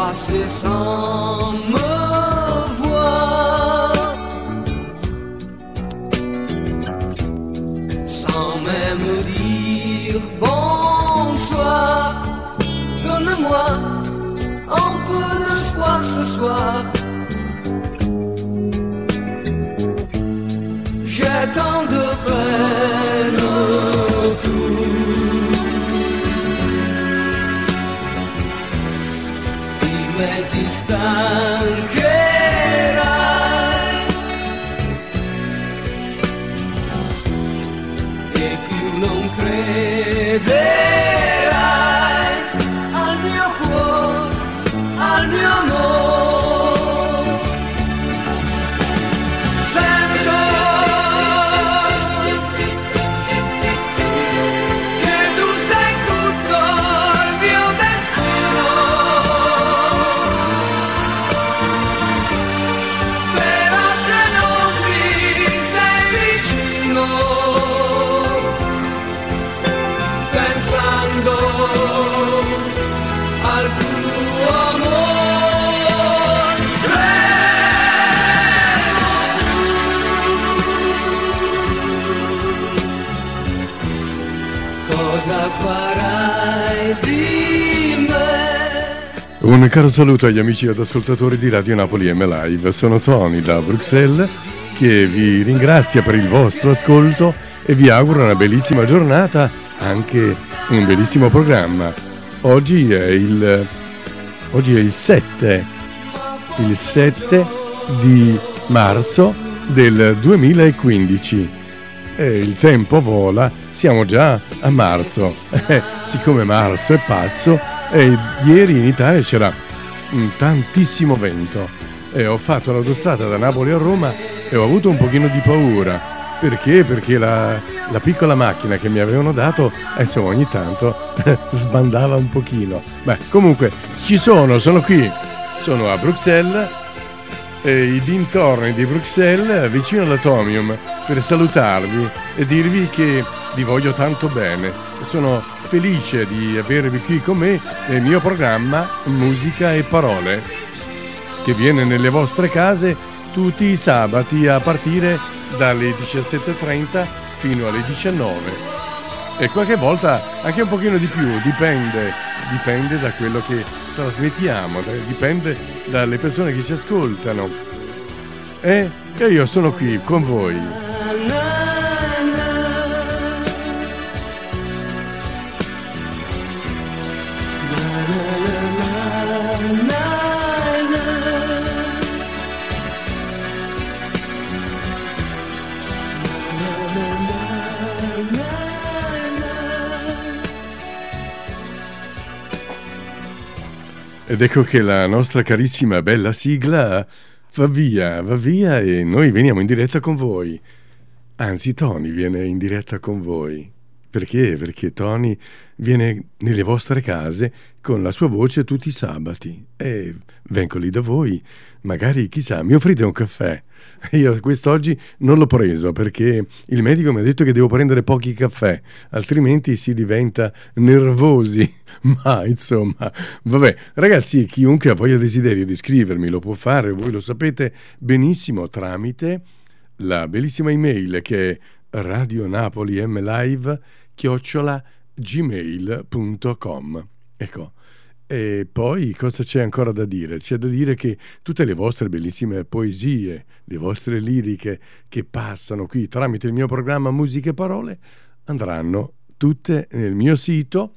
passer sans me voir, sans même dire bonsoir. Donne-moi un peu d'espoir ce soir. J'ai tant de peine autour. Dimmi ti stancherai e più non crederai al mio cuore, al mio amore. Sento che tu sei tutto il mio destino, però se non mi sei vicino, pensando al tuo amor, cosa farai di me? Un caro saluto agli amici ed ascoltatori di Radio Napoli M Live. Sono Tony da Bruxelles che vi ringrazia per il vostro ascolto e vi auguro una bellissima giornata, anche un bellissimo programma. Oggi è il 7 di marzo del 2015 e il tempo vola, siamo già a marzo. Siccome marzo è pazzo, ieri in Italia c'era tantissimo vento e ho fatto l'autostrada da Napoli a Roma e ho avuto un pochino di paura. Perché? Perché la piccola macchina che mi avevano dato, insomma, ogni tanto sbandava un pochino. Beh, comunque sono qui, sono a Bruxelles, i dintorni di Bruxelles, vicino all'Atomium, per salutarvi e dirvi che vi voglio tanto bene. Sono felice di avervi qui con me nel mio programma Musica e Parole, che viene nelle vostre case tutti i sabati a partire dalle 17:30 fino alle 19 e qualche volta anche un pochino di più, dipende da quello che trasmettiamo, dipende dalle persone che ci ascoltano, e io sono qui con voi. Ed ecco che la nostra carissima bella sigla va via e noi veniamo in diretta con voi. Anzi, Tony viene in diretta con voi. Perché? Perché Tony viene nelle vostre case con la sua voce tutti i sabati e vengo lì da voi. Magari, chissà, mi offrite un caffè? Io quest'oggi non l'ho preso perché il medico mi ha detto che devo prendere pochi caffè, altrimenti si diventa nervosi. Ma insomma, vabbè, ragazzi, chiunque ha voglia desiderio di scrivermi lo può fare, voi lo sapete benissimo, tramite la bellissima email che è radionapolimlive@gmail.com. Ecco. E poi cosa c'è ancora da dire? C'è da dire che tutte le vostre bellissime poesie, le vostre liriche che passano qui tramite il mio programma Musica e Parole andranno tutte nel mio sito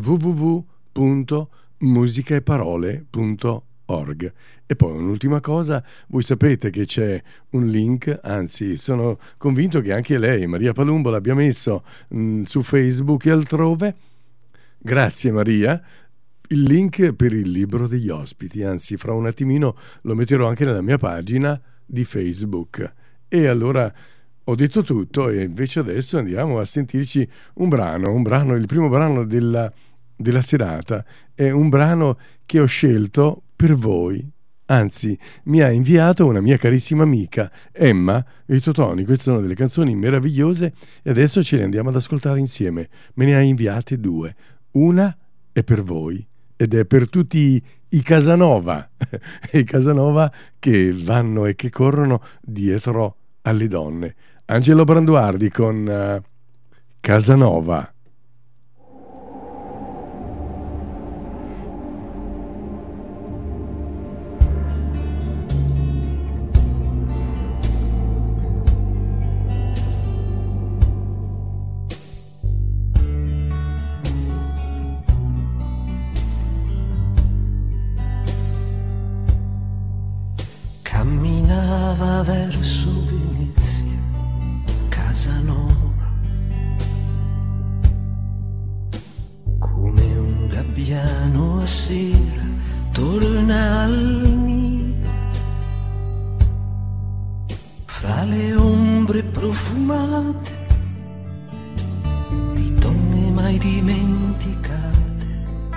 www.musicaeparole.org. E poi un'ultima cosa, voi sapete che c'è un link, anzi sono convinto che anche lei, Maria Palumbo, l'abbia messo su Facebook e altrove. Grazie Maria. Il link per il libro degli ospiti, anzi fra un attimino lo metterò anche nella mia pagina di Facebook. E allora ho detto tutto e invece adesso andiamo a sentirci un brano, il primo brano della serata, è un brano che ho scelto per voi. Anzi, mi ha inviato una mia carissima amica, Emma, e ho detto Tony, queste sono delle canzoni meravigliose e adesso ce le andiamo ad ascoltare insieme. Me ne ha inviate due, una è per voi ed è per tutti i Casanova, i Casanova che vanno e che corrono dietro alle donne. Angelo Branduardi con Casanova. Camminava verso Venezia, Casanova, come un gabbiano a sera torna al nido, fra le ombre profumate di donne mai dimenticate.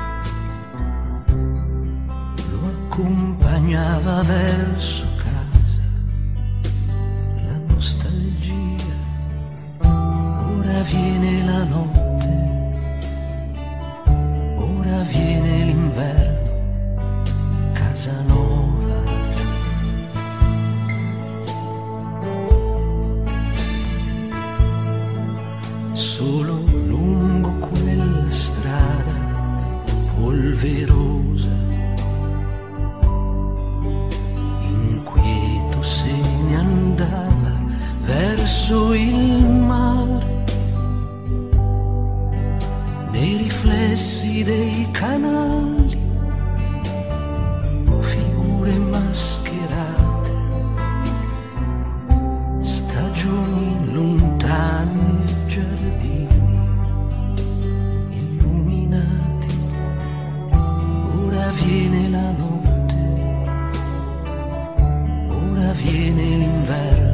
Lo accompagnava verso nostalgia. Ora viene la notte, ora viene l'inverno, Casanova. Solo lungo quella strada polverosa, inquieto se ne andava verso il mare, nei riflessi dei canali, figure mascherate, stagioni lontani, giardini illuminati. Ora viene la notte, ora viene l'inverno,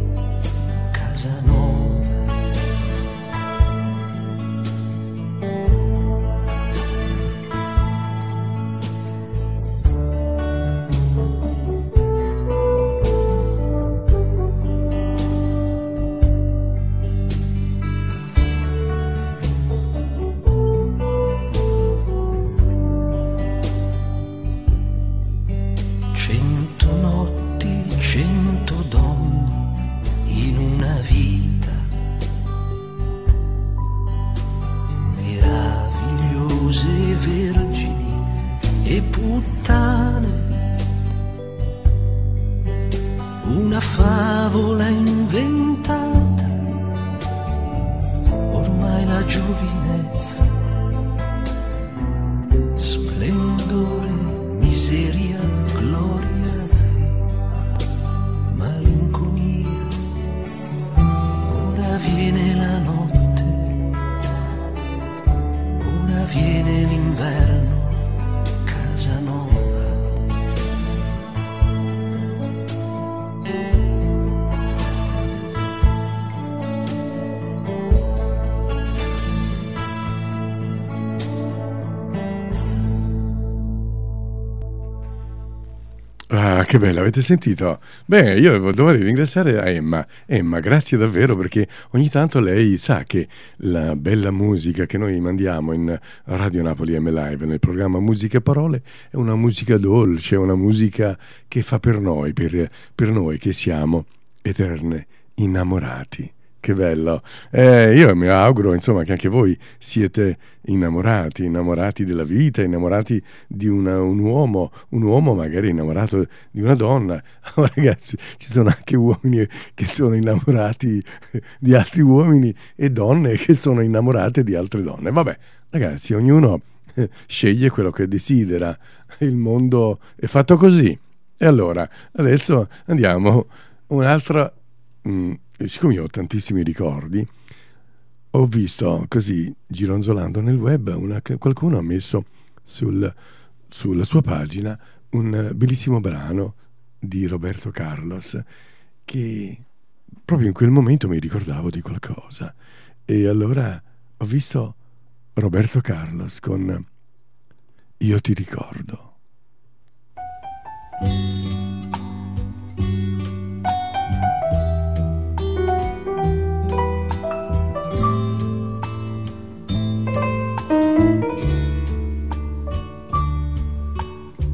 una favola inventata, ormai la giovinezza, splendore, miseria, gloria, malinconia. Ora viene la notte, ora viene l'inverno, Casanova. Ah, che bello, avete sentito? Beh, io dovrei ringraziare a Emma. Emma, grazie davvero, perché ogni tanto lei sa che la bella musica che noi mandiamo in Radio Napoli M Live, nel programma Musica e Parole, è una musica dolce, una musica che fa per noi, per noi che siamo eterne innamorati. Che bello. Io mi auguro, insomma, che anche voi siete innamorati della vita, innamorati di un uomo magari innamorato di una donna. Oh, ragazzi, ci sono anche uomini che sono innamorati di altri uomini e donne che sono innamorate di altre donne. Vabbè, ragazzi, ognuno sceglie quello che desidera. Il mondo è fatto così. E allora, adesso andiamo un'altra... siccome io ho tantissimi ricordi, ho visto così, gironzolando nel web, qualcuno ha messo sulla sua pagina un bellissimo brano di Roberto Carlos che proprio in quel momento mi ricordavo di qualcosa, e allora ho visto Roberto Carlos con Io ti ricordo.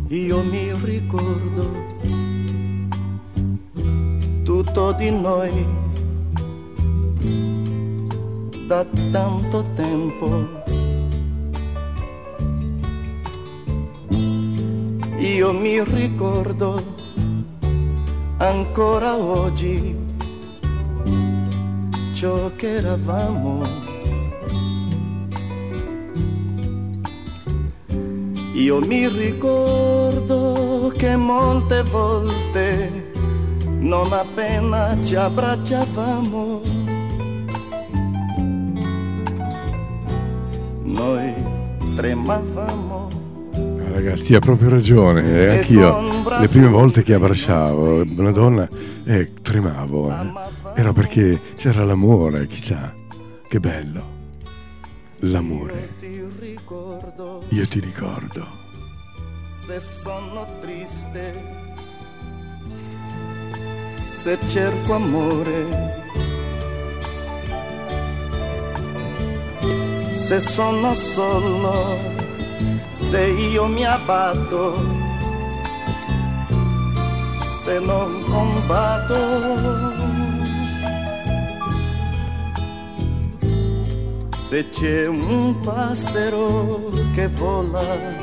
io mi ricordo tutto di noi da tanto tempo. Io mi ricordo ancora oggi ciò che eravamo. Io mi ricordo che molte volte non appena ci abbracciavamo noi tremavamo. Ragazzi, ha proprio ragione, anch'io le prime volte che abbracciavo una donna tremavo, era perché c'era l'amore, chissà, che bello, l'amore. Io ti ricordo. Se sono triste, se cerco amore, se sono solo, se io mi abbatto, se non combatto, se c'è un passero che vola,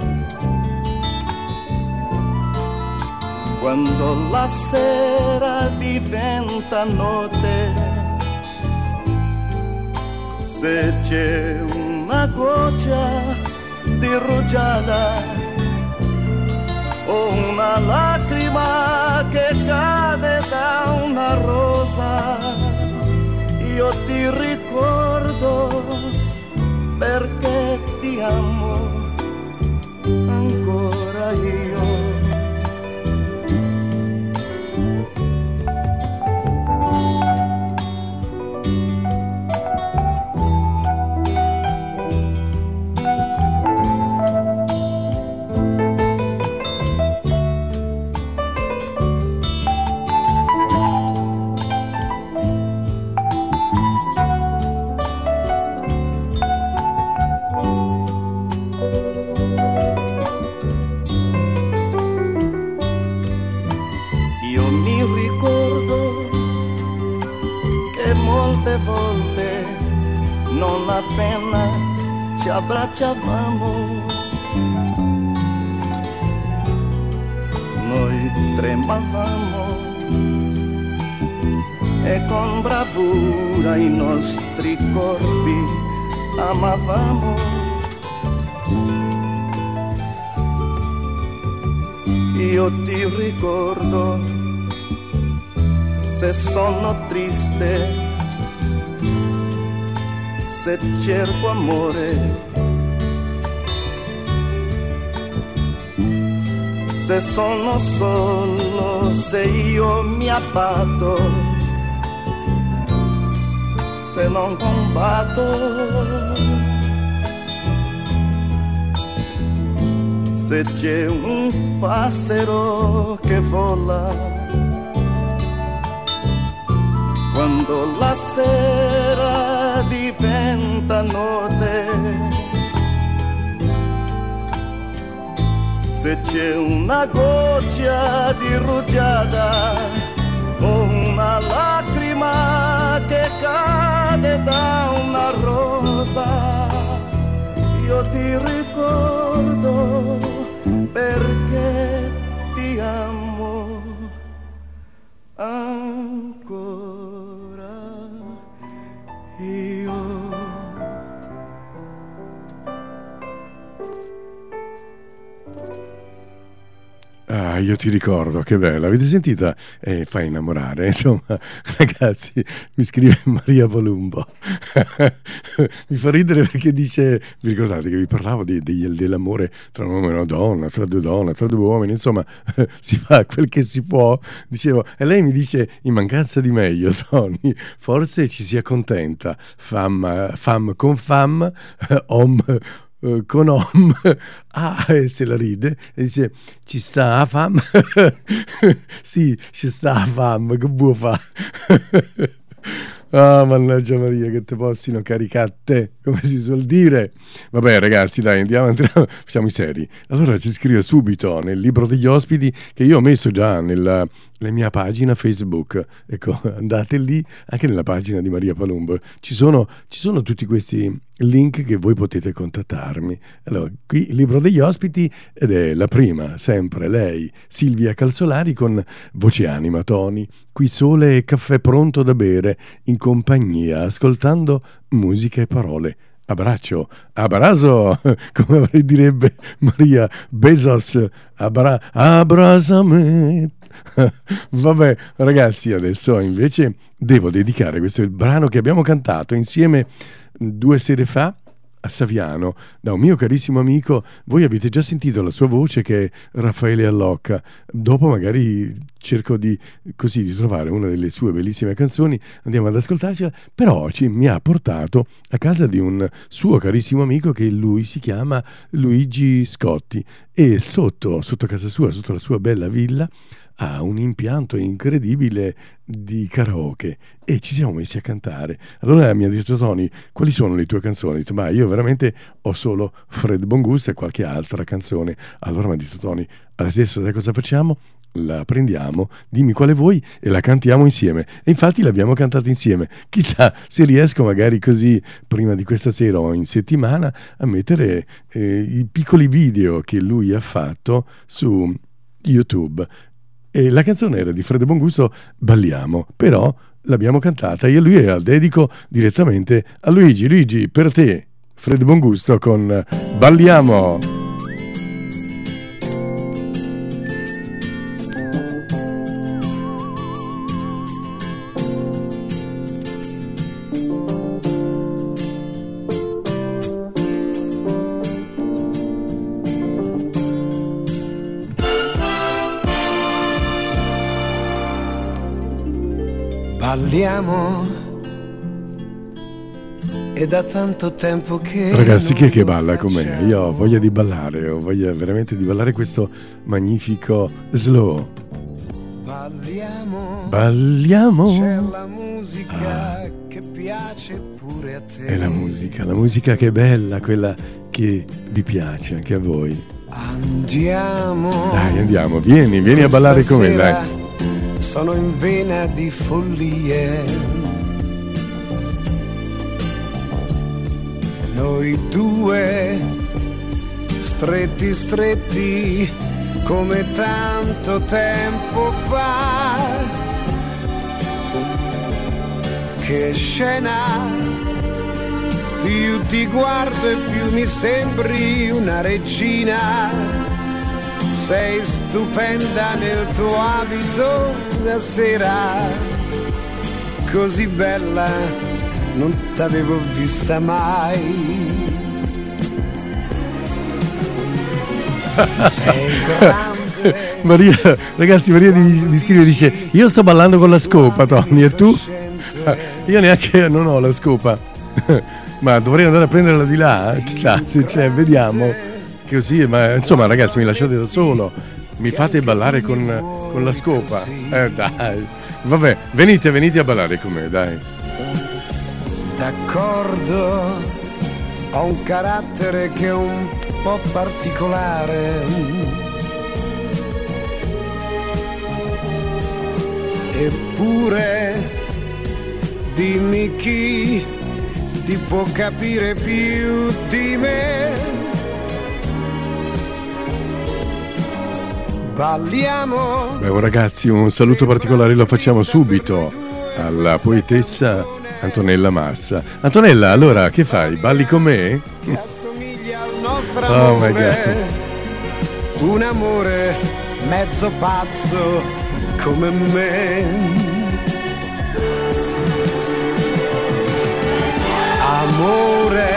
quando la sera diventa notte, se c'è una goccia di rugiada o una lacrima che cade da una rosa, io ti ricordo perché ti amo ancora io. Volte non appena ci abbracciavamo noi tremavamo e con bravura i nostri corpi amavamo. Io ti ricordo se sono triste, se cerco amore, se sono solo, se io mi abbatto, se non combatto, se c'è un passero che vola, quando la sera diventa notte, se c'è una goccia di rugiada o una lacrima che cade da una rosa, io ti ricordo perché ti amo ancora io. Ah, io ti ricordo, che bello, avete sentita? Fa innamorare, insomma, ragazzi, mi scrive Maria Volumbo. Mi fa ridere perché dice, vi ricordate che vi parlavo dell'amore tra un uomo e una donna, tra due donne, tra due uomini, insomma, si fa quel che si può, dicevo, e lei mi dice, in mancanza di meglio, Tony, forse ci si accontenta, femme con femme, homme con om, se la ride e dice ci sta a fam. Sì, ci sta a fam, che buo fa. Ah, mannaggia Maria, che te possino caricate, come si suol dire. Vabbè ragazzi, dai, andiamo, facciamo i seri. Allora ci scrive subito nel libro degli ospiti, che io ho messo già nella mia pagina Facebook. Ecco, andate lì, anche nella pagina di Maria Palumbo. Ci sono tutti questi link che voi potete contattarmi. Allora, qui il libro degli ospiti, ed è la prima, sempre lei, Silvia Calzolari, con Voce Anima Toni. Qui sole e caffè pronto da bere, in compagnia, ascoltando musica e parole. Abbraccio, abrazo, come direbbe Maria Bezos, abbracciami. Vabbè ragazzi, adesso invece devo dedicare, questo è il brano che abbiamo cantato insieme 2 sere fa a Saviano, da un mio carissimo amico. Voi avete già sentito la sua voce, che è Raffaele Allocca. Dopo magari cerco di trovare una delle sue bellissime canzoni, andiamo ad ascoltarcela. Però oggi mi ha portato a casa di un suo carissimo amico, che lui si chiama Luigi Scotti, e sotto casa sua, sotto la sua bella villa, ha un impianto incredibile di karaoke, e ci siamo messi a cantare. Allora mi ha detto: Tony, quali sono le tue canzoni? Ho detto: ma io veramente ho solo Fred Bongusto e qualche altra canzone. Allora mi ha detto: Tony, adesso sai cosa facciamo? La prendiamo, dimmi quale vuoi e la cantiamo insieme. E infatti l'abbiamo cantata insieme. Chissà se riesco magari così prima di questa sera o in settimana a mettere i piccoli video che lui ha fatto su YouTube. E la canzone era di Fred Bongusto, Balliamo, però l'abbiamo cantata io e lui, e la dedico direttamente a Luigi. Luigi, per te, Fred Bongusto con Balliamo. Balliamo, è da tanto tempo che... Ragazzi, chi è che balla con me? Io ho voglia di ballare, ho voglia veramente di ballare questo magnifico slow. Balliamo. C'è la musica che piace pure a te. È la musica che è bella, quella che vi piace anche a voi. Andiamo. Dai, andiamo, vieni a ballare con me, dai. Sono in vena di follie. Noi due, stretti, come tanto tempo fa. Che scena, più ti guardo e più mi sembri una regina. Sei stupenda nel tuo abito da sera, così bella non t'avevo vista mai. Sei grande. Maria mi scrive e dice: io sto ballando con la scopa, Tony, e tu? Io neanche non ho la scopa. Ma dovrei andare a prenderla di là, chissà se c'è, vediamo. Così, ma insomma ragazzi, mi lasciate da solo, mi fate ballare con la scopa, dai, vabbè, venite a ballare con me, dai. D'accordo, ho un carattere che è un po' particolare, eppure dimmi chi ti può capire più di me. Balliamo. Beh, ragazzi, un saluto particolare lo facciamo subito alla poetessa Antonella Massa. Antonella, allora, che fai? Balli con me? Che assomiglia al nostro Oh my amore, God. un amore mezzo pazzo come me. Amore,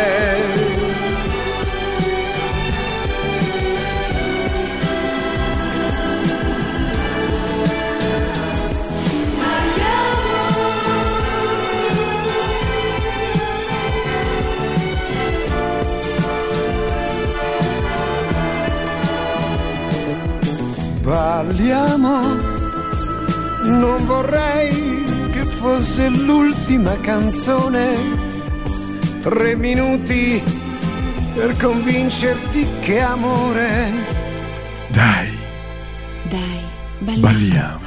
balliamo, non vorrei che fosse l'ultima canzone, 3 minuti per convincerti che amore. Dai, balliamo.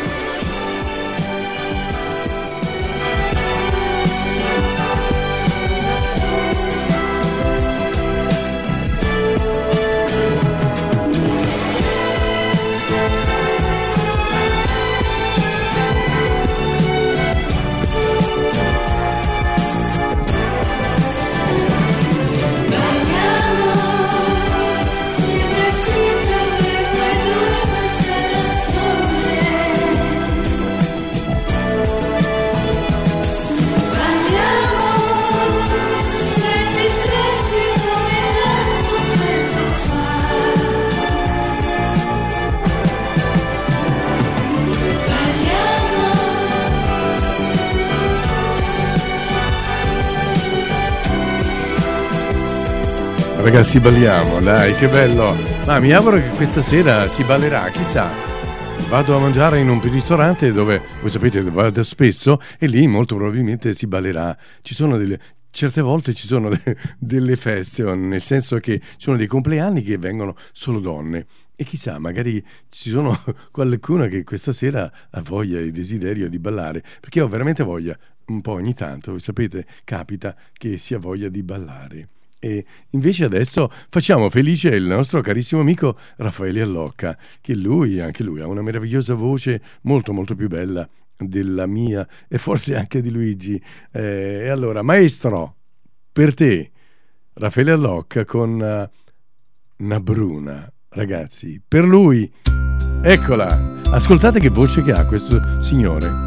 Ragazzi, balliamo, dai, che bello. Ma mi auguro che questa sera si ballerà, chissà. Vado a mangiare in un ristorante dove, voi sapete, vado spesso, e lì molto probabilmente si ballerà. Ci sono certe volte ci sono delle feste, nel senso che ci sono dei compleanni che vengono solo donne. E chissà, magari ci sono qualcuno che questa sera ha voglia e desiderio di ballare, perché ho veramente voglia, un po' ogni tanto, voi sapete, capita che si ha voglia di ballare. E invece adesso facciamo felice il nostro carissimo amico Raffaele Allocca, che anche lui ha una meravigliosa voce, molto molto più bella della mia e forse anche di Luigi. E allora, maestro, per te Raffaele Allocca con Nabruna, ragazzi, per lui, eccola, ascoltate che voce che ha questo signore.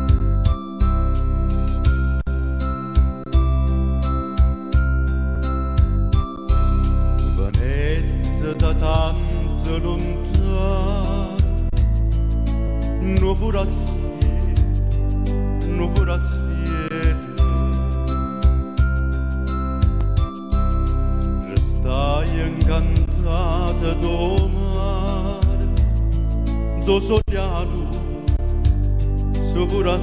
Da tanto lontano non vorrà restai incantata do mare, do sogliato so vorrà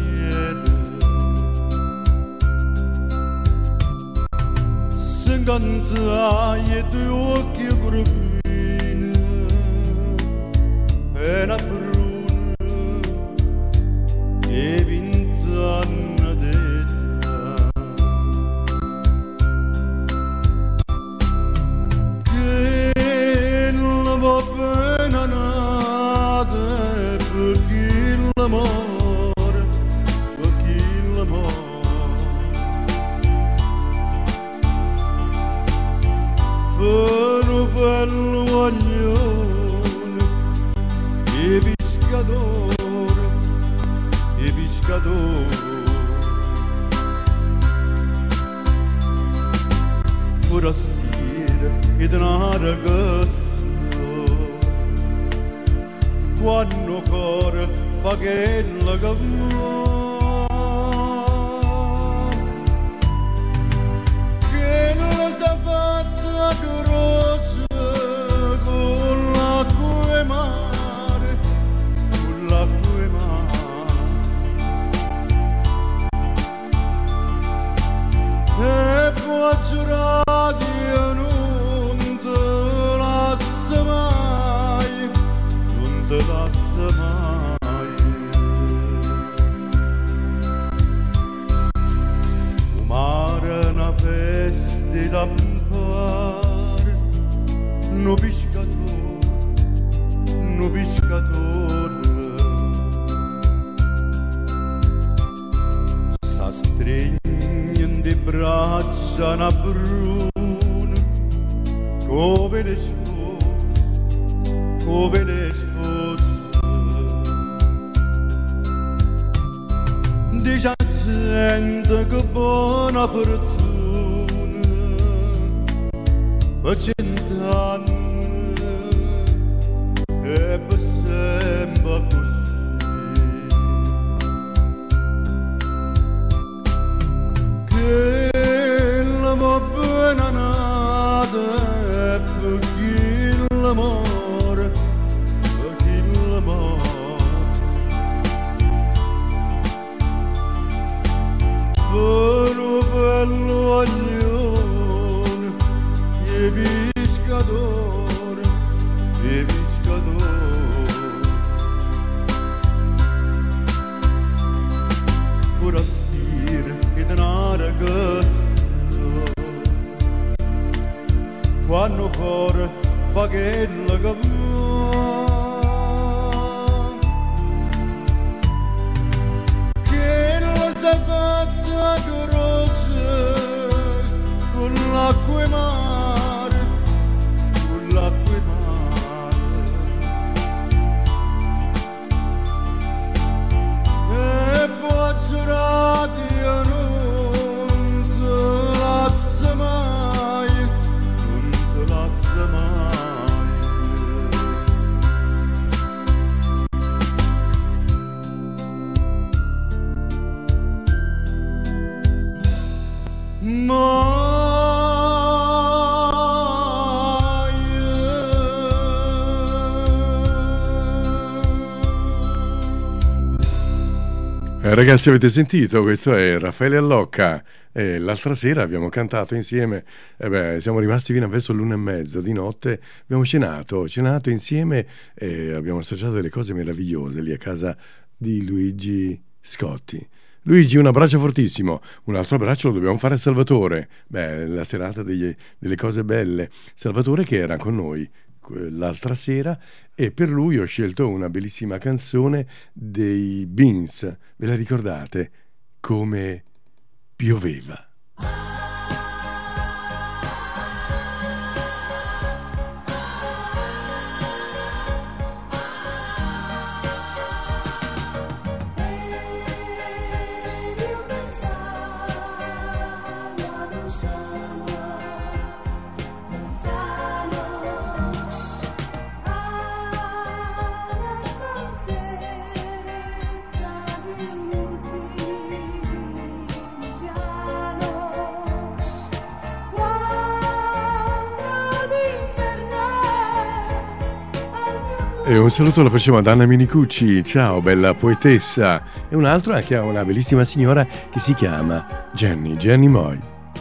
s'incantai e due occhi gruvini e una bruna e vint'anni d'età che non va bene nata perché l'amore un bello guaglione e pescatore forastiera ed una ragazza quando cuore fa che la cammina che non sa fatta grossa con l'acqua e mare e può giurare non te lascia mai o mare una festa d'ampare no pescatore sa stregna di braccia una bruna come le spose di gente che buona fortuna per 100 anni e per sempre così che la va bene nata e per chi l'amore Ragazzi, avete sentito? Questo è Raffaele Allocca. L'altra sera abbiamo cantato insieme, siamo rimasti fino a verso l'1:30 di notte, abbiamo cenato insieme e abbiamo assaggiato delle cose meravigliose lì a casa di Luigi Scotti. Luigi, un abbraccio fortissimo. Un altro abbraccio lo dobbiamo fare a Salvatore. La serata delle cose belle. Salvatore che era con noi l'altra sera, e per lui ho scelto una bellissima canzone dei Beans. Ve la ricordate? Come pioveva. E un saluto lo facciamo ad Anna Minicucci, ciao bella poetessa, e un altro anche a una bellissima signora che si chiama Jenny Moy.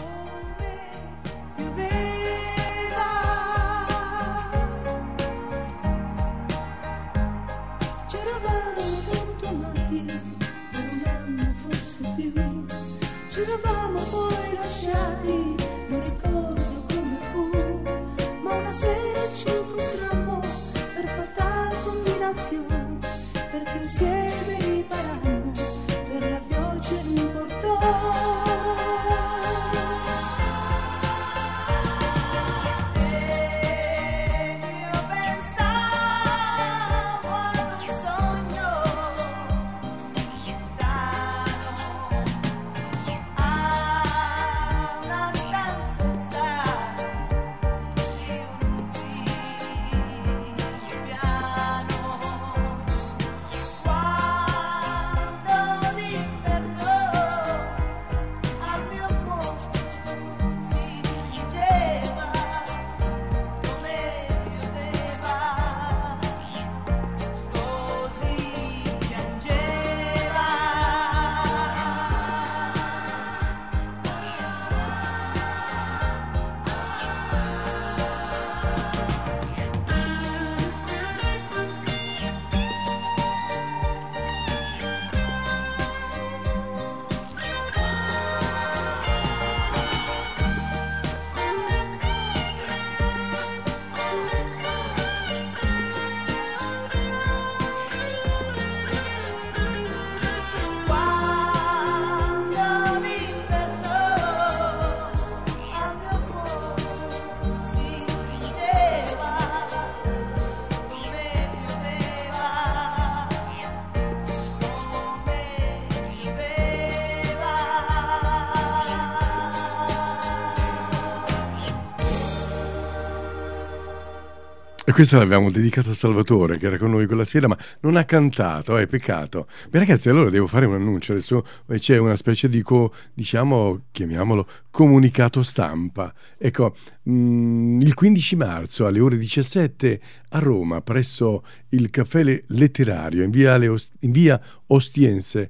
E questa l'abbiamo dedicata a Salvatore, che era con noi quella sera, ma non ha cantato, è peccato. Beh ragazzi, allora devo fare un annuncio, adesso c'è una specie di, chiamiamolo, comunicato stampa. Ecco, il 15 marzo alle ore 17 a Roma, presso il Caffè Letterario, in via Ostiense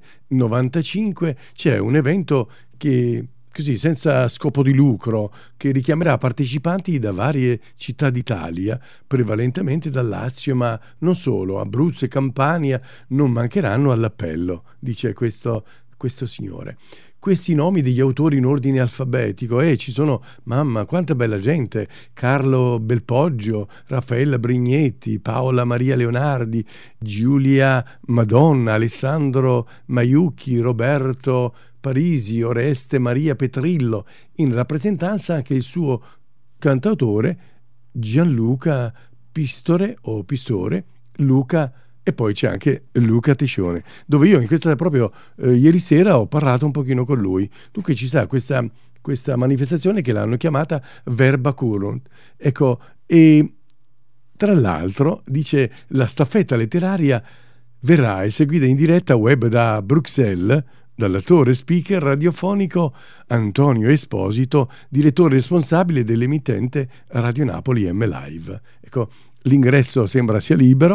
95, c'è un evento che... così, senza scopo di lucro, che richiamerà partecipanti da varie città d'Italia, prevalentemente dal Lazio, ma non solo, Abruzzo e Campania non mancheranno all'appello, dice questo signore. Questi nomi degli autori in ordine alfabetico, ci sono, mamma, quanta bella gente, Carlo Belpoggio, Raffaella Brignetti, Paola Maria Leonardi, Giulia Madonna, Alessandro Maiucchi, Roberto Parisi, Oreste Maria Petrillo, in rappresentanza anche il suo cantautore Gianluca Pistore, Luca, e poi c'è anche Luca Tescione, dove io in questa proprio ieri sera ho parlato un pochino con lui. Dunque ci sta questa manifestazione che l'hanno chiamata Verba Curunt. Ecco, e tra l'altro dice la staffetta letteraria verrà eseguita in diretta web da Bruxelles dall'attore speaker radiofonico Antonio Esposito, direttore responsabile dell'emittente Radio Napoli M Live. Ecco, l'ingresso sembra sia libero,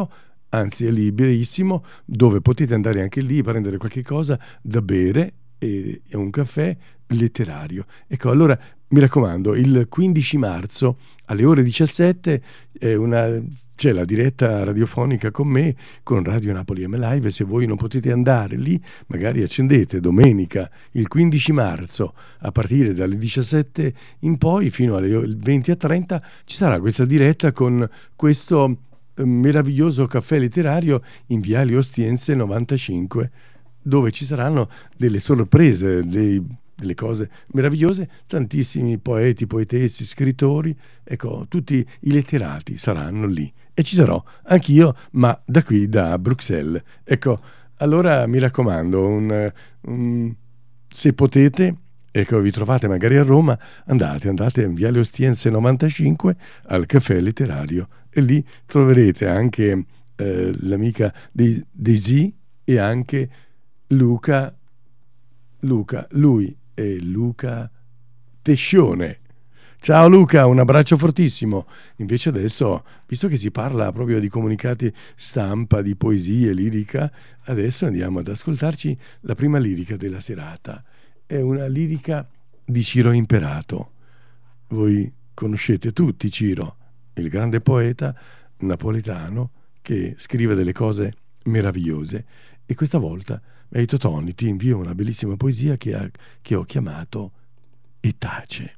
anzi è liberissimo, dove potete andare anche lì a prendere qualche cosa da bere e un caffè letterario. Ecco, allora mi raccomando, il 15 marzo alle ore 17 c'è la diretta radiofonica con me, con Radio Napoli M Live. Se voi non potete andare lì, magari accendete domenica il 15 marzo a partire dalle 17 in poi fino alle 20:30 ci sarà questa diretta con questo meraviglioso caffè letterario in Viale Ostiense 95, dove ci saranno delle sorprese, delle cose meravigliose, tantissimi poeti, poetessi, scrittori, ecco, tutti i letterati saranno lì e ci sarò anch'io, ma da qui, da Bruxelles. Ecco, allora mi raccomando, se potete, ecco, vi trovate magari a Roma, andate in Viale Ostiense 95 al caffè letterario e lì troverete anche l'amica Daisy e anche Luca, lui è Luca Tescione. Ciao Luca, un abbraccio fortissimo. Invece adesso, visto che si parla proprio di comunicati stampa, di poesie, lirica, adesso andiamo ad ascoltarci la prima lirica della serata. È una lirica di Ciro Imperato. Voi conoscete tutti Ciro, il grande poeta napoletano che scrive delle cose meravigliose, e questa volta Meito Toni ti invio una bellissima poesia che ho chiamato E tace.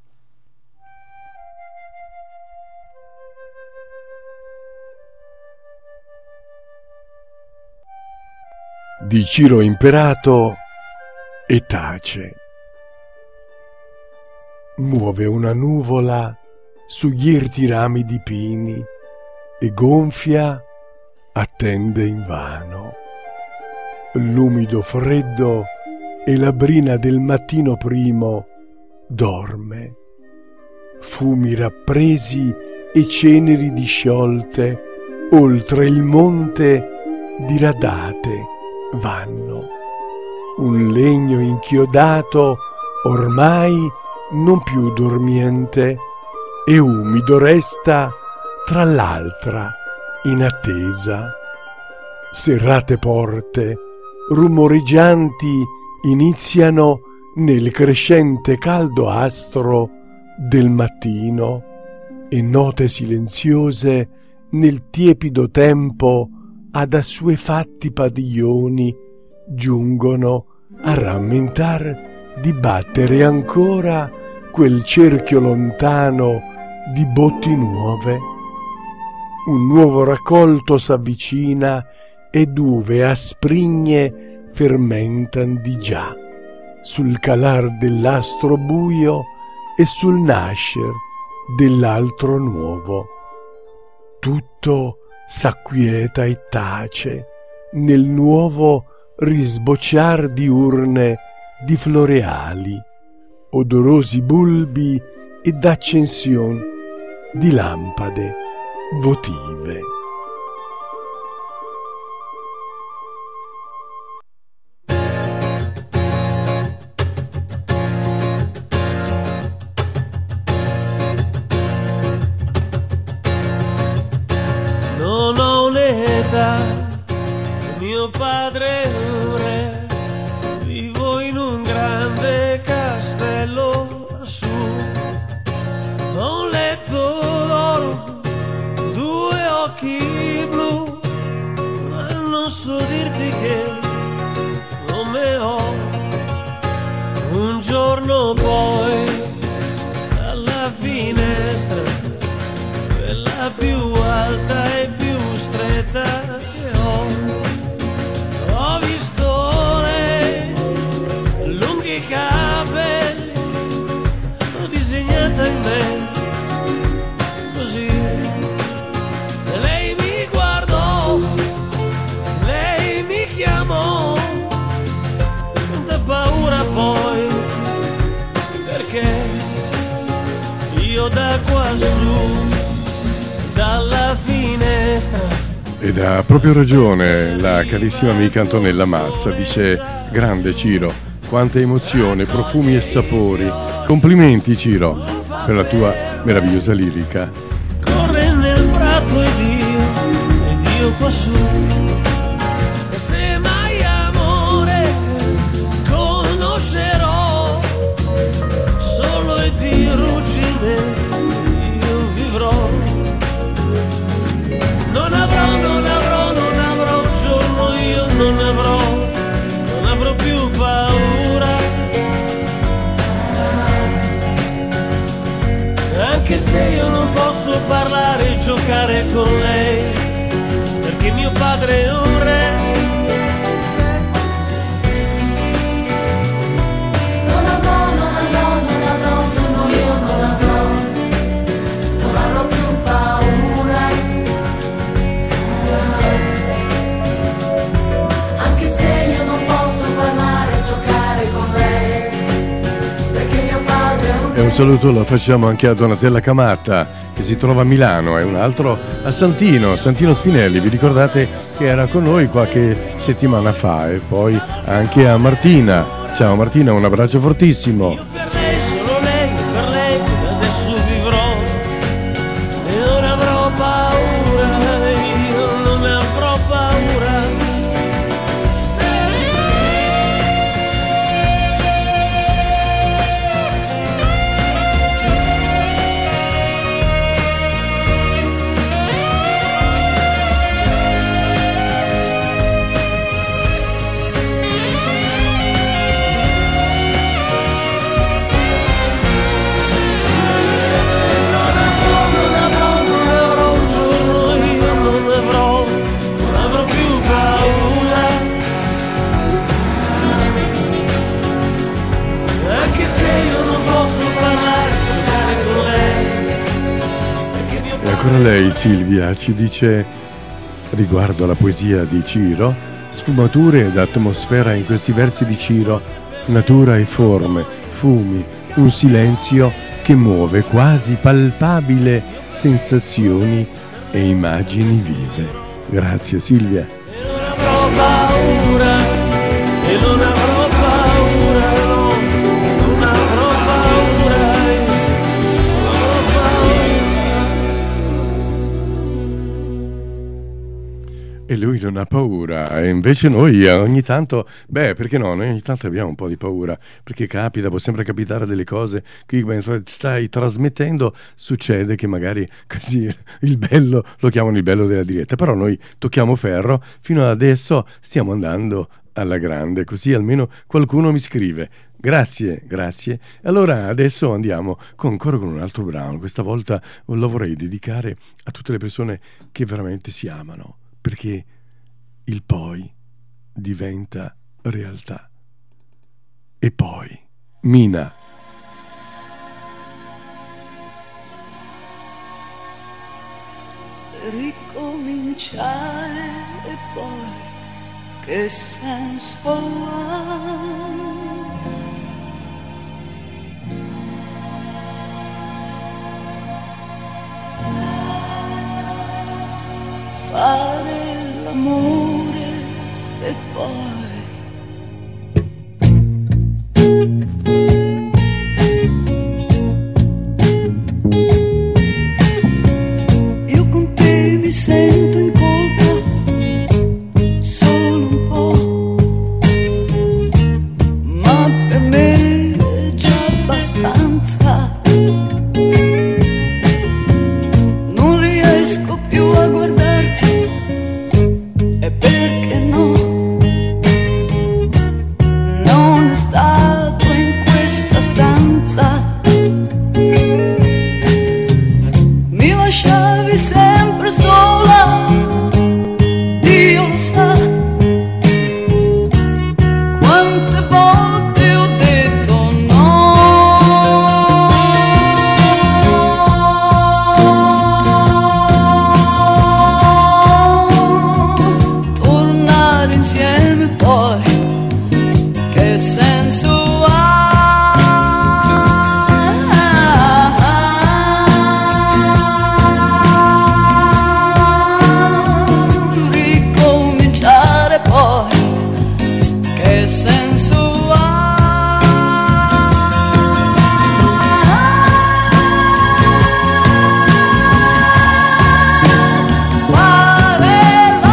Di Ciro Imperato. E tace. Muove una nuvola sugli irti rami di pini e gonfia, attende invano. L'umido freddo e la brina del mattino primo dorme. Fumi rappresi e ceneri disciolte oltre il monte diradate vanno. Un legno inchiodato ormai non più dormiente e umido resta tra l'altra in attesa. Serrate porte rumoreggianti iniziano nel crescente caldo astro del mattino e note silenziose nel tiepido tempo ad assuefatti padiglioni giungono a rammentar di battere ancora quel cerchio lontano di botti nuove. Un nuovo raccolto s'avvicina ed uve asprigne fermentan di già sul calar dell'astro buio e sul nascer dell'altro nuovo. Tutto s'acquieta e tace nel nuovo risbocciar di urne di floreali, odorosi bulbi ed accension di lampade votive. Non ho un'età, mio padre è un re, vivo in un grande castello lassù. Ho un letto d'oro, due occhi blu, ma non so dirti che nome ho. Un giorno poi dalla finestra, quella più alta e più stretta che ho visto lei, lunghi capelli, l'ho disegnata in me, così. E lei mi guardò, lei mi chiamò, tanta paura poi, perché io da quassù, dalla finestra. Ed ha proprio ragione la carissima amica Antonella Massa, dice: grande Ciro, quanta emozione, profumi e sapori. Complimenti Ciro per la tua meravigliosa lirica. Corre nel prato ed io quassù. E se mai amore conoscerò, solo e di ruggine io vivrò. Non avrò giorno, io non avrò più paura. Anche se io non posso parlare e giocare con lei, perché mio padre è un re. Non avrò giorno, io non avrò più paura. Anche se io non posso parlare e giocare con lei, perché mio padre è un re. E un saluto lo facciamo anche a Donatella Camatta, che si trova a Milano, e un altro a Santino Spinelli. Vi ricordate che era con noi qualche settimana fa? E poi anche a Martina. Ciao Martina, un abbraccio fortissimo. Io per lei, solo lei, per lei adesso vivrò. E non avrò paura, io non avrò paura. Ancora lei, Silvia, ci dice riguardo alla poesia di Ciro: sfumature ed atmosfera in questi versi di Ciro, natura e forme, fumi, un silenzio che muove quasi palpabile sensazioni e immagini vive. Grazie Silvia. E non avrò paura, e non avrò paura, no, non avrò paura, non avrò paura. E lui non ha paura, e invece noi ogni tanto, perché no? Noi ogni tanto abbiamo un po' di paura, perché capita, può sempre capitare delle cose qui mentre stai trasmettendo, succede che magari così il bello, lo chiamano il bello della diretta, però noi tocchiamo ferro, fino ad adesso stiamo andando alla grande, così almeno qualcuno mi scrive. Grazie. Allora adesso andiamo ancora con un altro brano, questa volta lo vorrei dedicare a tutte le persone che veramente si amano, perché il poi diventa realtà. E poi, Mina. Ricominciare e poi che senso ha? Fare l'amore e poi io con te mi sento in colpa solo un po', ma per me è già abbastanza. Non riesco più a guardarti, e perché no? Non è stato in questa stanza. Mi lasciavi sempre sola, Dio lo sa. Quante volte ho detto no. Tornare insieme poi, che senso ha? Ricominciare poi, che senso ha? Fare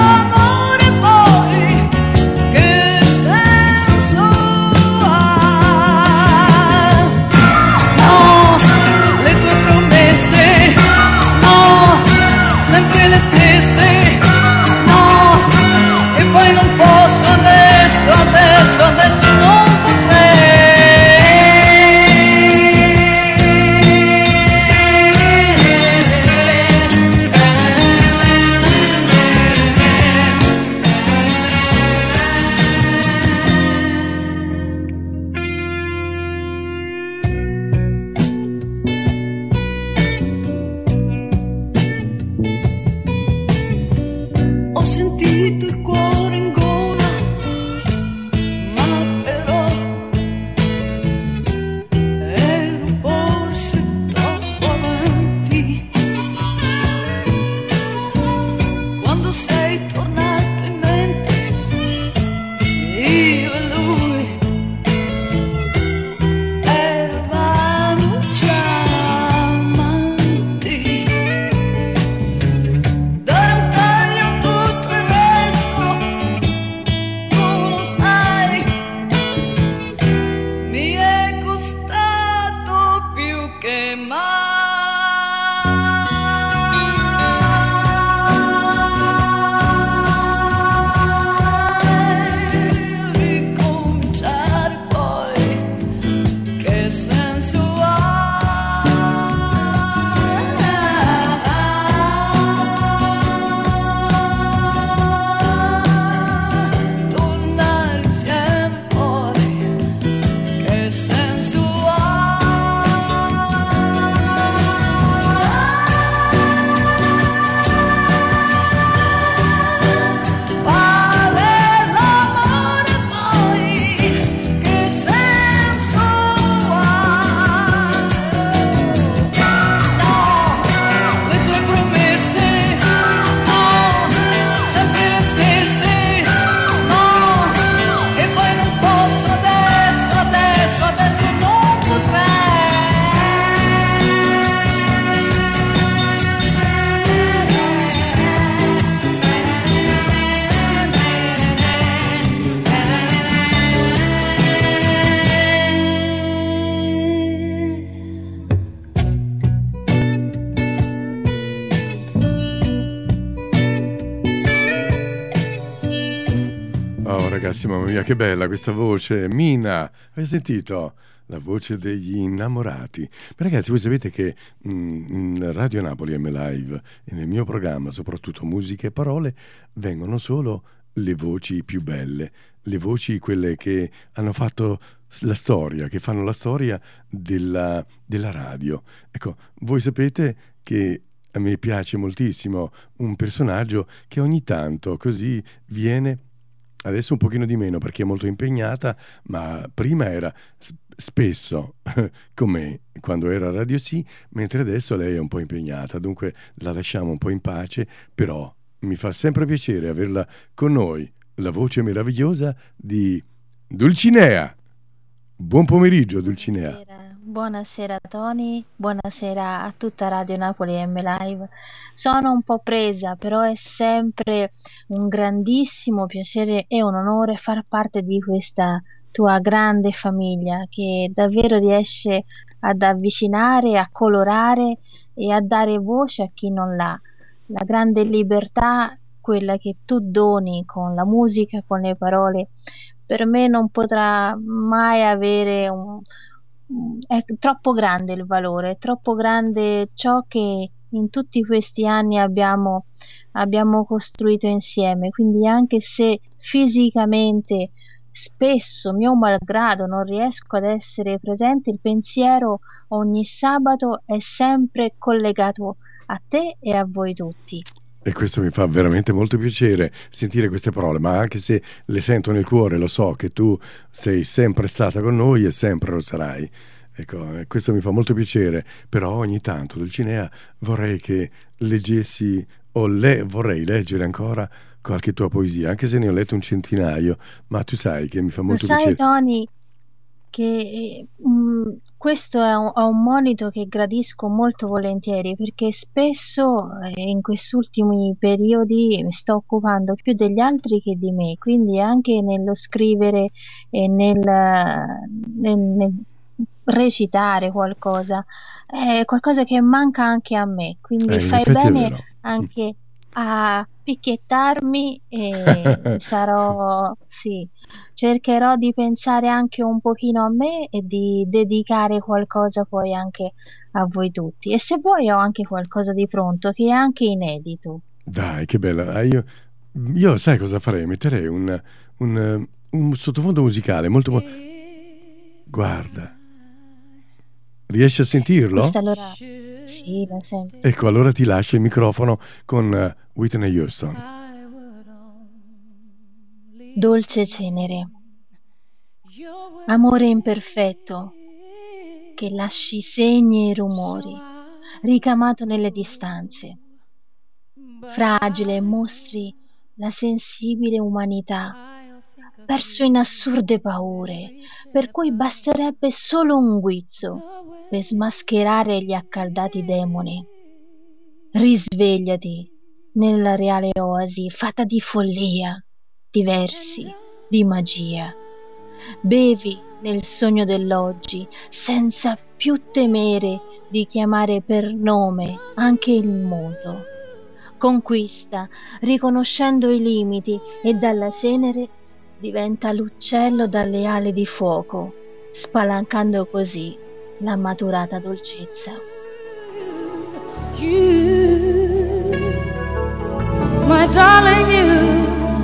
Oh ragazzi, mamma mia, che bella questa voce. Mina, hai sentito? La voce degli innamorati. Ma ragazzi, voi sapete che in Radio Napoli M Live e nel mio programma, soprattutto musiche e parole, vengono solo le voci più belle, le voci quelle che hanno fatto la storia, che fanno la storia della radio. Ecco, voi sapete che a me piace moltissimo un personaggio che ogni tanto così viene, adesso un pochino di meno perché è molto impegnata, ma prima era spesso con me quando era a Radio Sì, mentre adesso lei è un po' impegnata, dunque la lasciamo un po' in pace, però mi fa sempre piacere averla con noi, la voce meravigliosa di Dulcinea. Buon pomeriggio Dulcinea. Buonasera Tony, buonasera a tutta Radio Napoli M Live. Sono un po' presa, però è sempre un grandissimo piacere e un onore far parte di questa tua grande famiglia che davvero riesce ad avvicinare, a colorare e a dare voce a chi non l'ha. La grande libertà, quella che tu doni con la musica, con le parole, per me non potrà mai avere è troppo grande il valore, è troppo grande ciò che in tutti questi anni abbiamo costruito insieme, quindi anche se fisicamente spesso, mio malgrado, non riesco ad essere presente, il pensiero ogni sabato è sempre collegato a te e a voi tutti. E questo mi fa veramente molto piacere sentire queste parole, ma anche se le sento nel cuore, lo so che tu sei sempre stata con noi e sempre lo sarai. Ecco, questo mi fa molto piacere, però ogni tanto, Dulcinea, vorrei che leggessi vorrei leggere ancora qualche tua poesia, anche se ne ho letto un centinaio, ma tu sai che mi fa molto piacere. Sai, Tony, che questo è un monito che gradisco molto volentieri, perché spesso in questi ultimi periodi mi sto occupando più degli altri che di me, quindi anche nello scrivere e nel recitare qualcosa è qualcosa che manca anche a me, quindi fai bene anche a picchiettarmi e cercherò di pensare anche un pochino a me e di dedicare qualcosa poi anche a voi tutti, e se vuoi ho anche qualcosa di pronto che è anche inedito. Dai, che bella. Io sai cosa farei? Metterei un sottofondo musicale molto guarda, riesci a sentirlo? Allora sì, la sento. Ecco, allora ti lascio il microfono con Whitney Houston. Dolce cenere, amore imperfetto che lasci segni e rumori, ricamato nelle distanze, fragile mostri la sensibile umanità, perso in assurde paure, per cui basterebbe solo un guizzo per smascherare gli accaldati demoni. Risvegliati nella reale oasi fatta di follia, di versi, di magia. Bevi nel sogno dell'oggi senza più temere di chiamare per nome anche il muto. Conquista riconoscendo i limiti e dalla cenere diventa l'uccello dalle ali di fuoco, spalancando così la maturata dolcezza. You, my darling, you.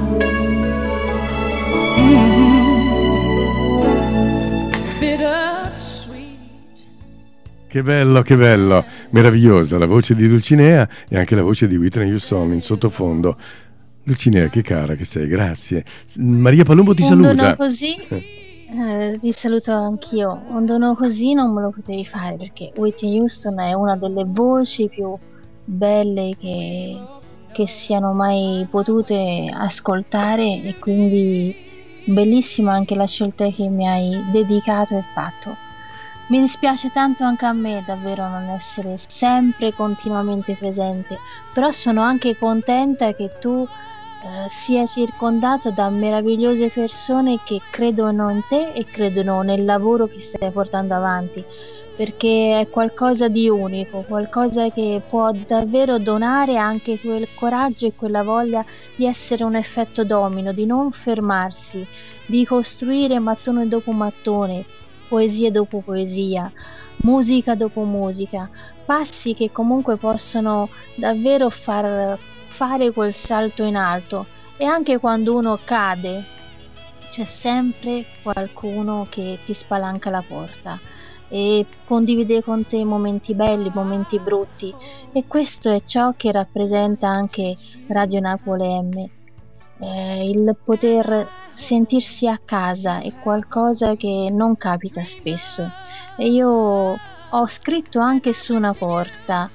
Che bello, meravigliosa la voce di Dulcinea e anche la voce di Whitney Houston in sottofondo. Dulcinea, che cara che sei, grazie. Maria Palumbo ti saluta. Un dono così, ti saluto anch'io. Un dono così non me lo potevi fare, perché Whitney Houston è una delle voci più belle che siano mai potute ascoltare, e quindi bellissima anche la scelta che mi hai dedicato e fatto. Mi dispiace tanto anche a me davvero non essere sempre continuamente presente, però sono anche contenta che tu sia circondato da meravigliose persone che credono in te e credono nel lavoro che stai portando avanti, perché è qualcosa di unico, qualcosa che può davvero donare anche quel coraggio e quella voglia di essere un effetto domino, di non fermarsi, di costruire mattone dopo mattone, poesia dopo poesia, musica dopo musica, passi che comunque possono davvero far fare quel salto in alto. E anche quando uno cade c'è sempre qualcuno che ti spalanca la porta e condivide con te momenti belli, momenti brutti, e questo è ciò che rappresenta anche Radio Napoli M. Il poter sentirsi a casa è qualcosa che non capita spesso, e io ho scritto anche su una porta: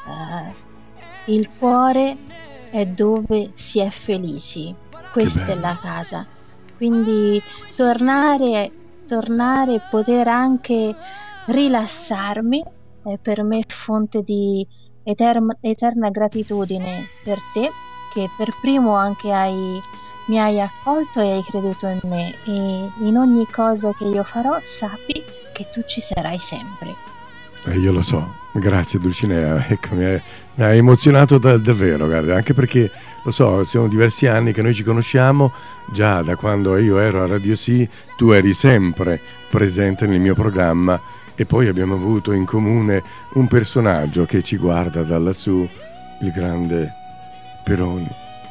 il cuore è dove si è felici, questa è la casa. Quindi tornare e poter anche rilassarmi è per me fonte di eterna gratitudine per te, che per primo anche mi hai accolto e hai creduto in me, e in ogni cosa che io farò sappi che tu ci sarai sempre. Io lo so, grazie Dulcinea, ecco, mi ha emozionato davvero, guarda, anche perché lo so, sono diversi anni che noi ci conosciamo, già da quando io ero a Radio Sì, tu eri sempre presente nel mio programma, e poi abbiamo avuto in comune un personaggio che ci guarda da lassù, il grande Peroni,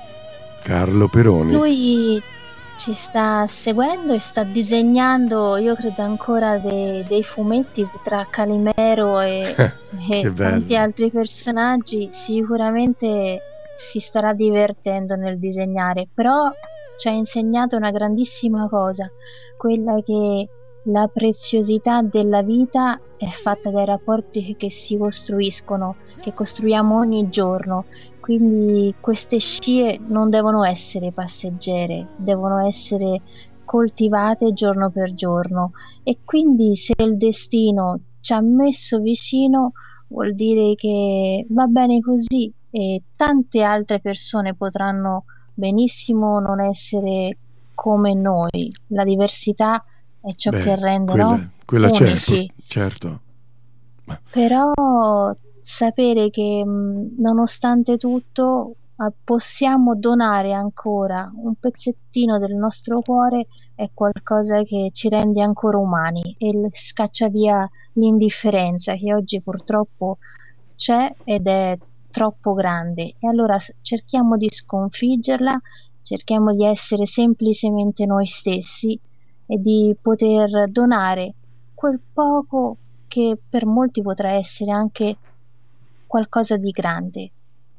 Carlo Peroni. Lui ci sta seguendo e sta disegnando, io credo ancora dei fumetti tra Calimero e tanti altri personaggi. Sicuramente si starà divertendo nel disegnare, però ci ha insegnato una grandissima cosa, quella che la preziosità della vita è fatta dai rapporti che si costruiscono, che costruiamo ogni giorno. Quindi queste scie non devono essere passeggere, devono essere coltivate giorno per giorno, e quindi se il destino ci ha messo vicino vuol dire che va bene così, e tante altre persone potranno benissimo non essere come noi. La diversità è ciò che rende, quella unici. certo. Però sapere che nonostante tutto possiamo donare ancora un pezzettino del nostro cuore è qualcosa che ci rende ancora umani e scaccia via l'indifferenza che oggi purtroppo c'è ed è troppo grande. E allora cerchiamo di sconfiggerla, cerchiamo di essere semplicemente noi stessi e di poter donare quel poco che per molti potrà essere anche qualcosa di grande.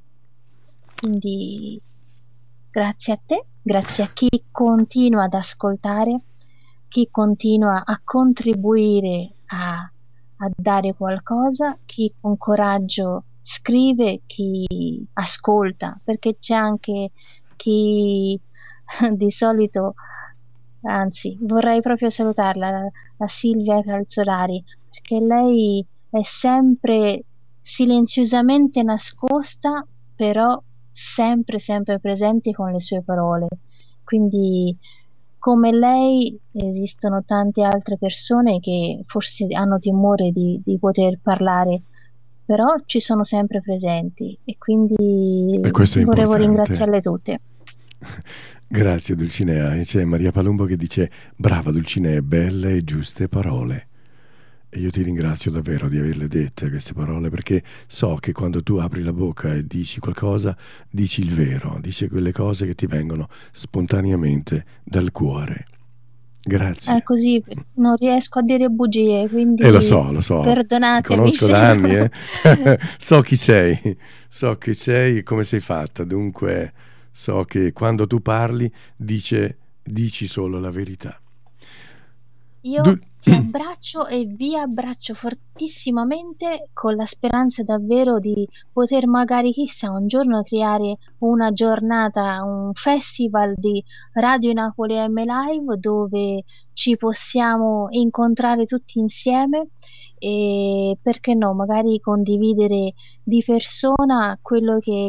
Quindi grazie a te, grazie a chi continua ad ascoltare, chi continua a contribuire a dare qualcosa, chi con coraggio scrive, chi ascolta, perché c'è anche chi di solito, anzi vorrei proprio salutarla, la Silvia Calzolari, perché lei è sempre silenziosamente nascosta, però sempre presente con le sue parole. Quindi come lei esistono tante altre persone che forse hanno timore di poter parlare, però ci sono sempre presenti, e quindi volevo ringraziarle tutte. Grazie Dulcinea. E c'è Maria Palumbo che dice: brava Dulcinea, belle e giuste parole. E io ti ringrazio davvero di averle dette queste parole, perché so che quando tu apri la bocca e dici qualcosa, dici il vero, dici quelle cose che ti vengono spontaneamente dal cuore. Grazie. È così, non riesco a dire bugie, quindi lo so, perdonatemi. Ti conosco da anni, so chi sei e come sei fatta, dunque so che quando tu parli dici solo la verità. Io ti abbraccio e vi abbraccio fortissimamente, con la speranza davvero di poter magari, chissà, un giorno creare una giornata, un festival di Radio Napoli M Live dove ci possiamo incontrare tutti insieme e, perché no, magari condividere di persona quello che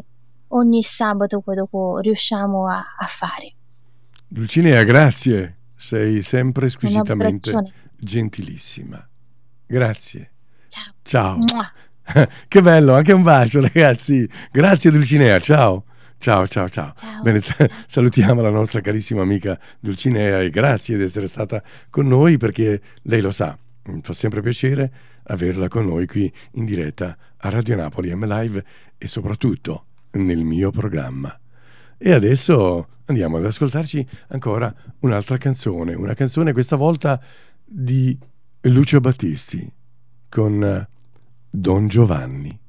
ogni sabato poi dopo riusciamo a fare. Dulcinea, grazie, sei sempre Un squisitamente abbraccione. gentilissima. Grazie. Ciao. Ciao. Mua. Che bello, anche un bacio, ragazzi. Grazie Dulcinea, ciao. Ciao. Ciao. Bene, salutiamo la nostra carissima amica Dulcinea e grazie di essere stata con noi, perché lei lo sa, mi fa sempre piacere averla con noi qui in diretta a Radio Napoli M Live e soprattutto nel mio programma. E adesso andiamo ad ascoltarci ancora un'altra canzone, una canzone questa volta di Lucio Battisti con Don Giovanni,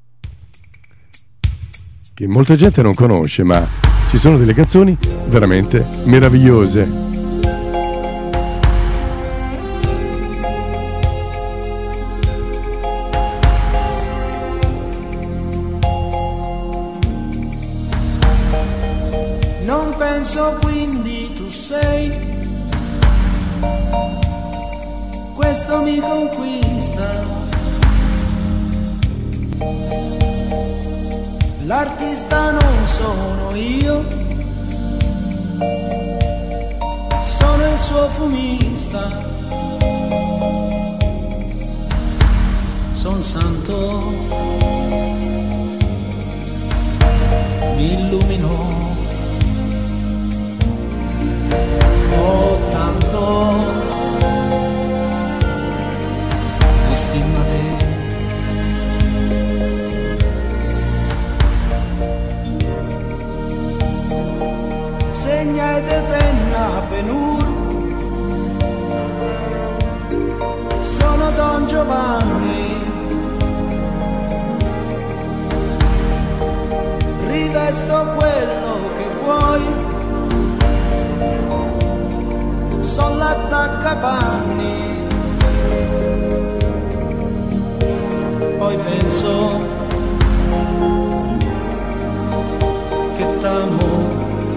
che molta gente non conosce, ma ci sono delle canzoni veramente meravigliose. Non penso quindi tu sei, questo mi conquista. L'artista non sono io, sono il suo fumista. Son santo, mi illumino. Oh, tanto mi stima te. Segna e de penna penur, sono Don Giovanni, rivesto quello che vuoi. Son l'attaccapanni, poi penso che t'amo,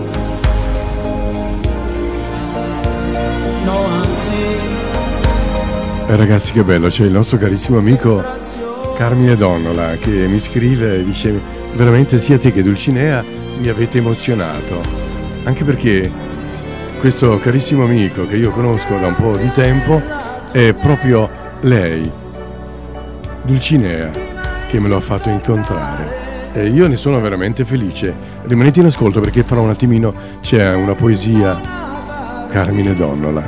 no anzi. Ragazzi, che bello, c'è il nostro carissimo amico Carmine Donnola che mi scrive e dice: veramente sia te che Dulcinea mi avete emozionato, anche perché questo carissimo amico che io conosco da un po' di tempo è proprio lei, Dulcinea, che me lo ha fatto incontrare e io ne sono veramente felice. Rimanete in ascolto perché fra un attimino c'è una poesia Carmine Donnola.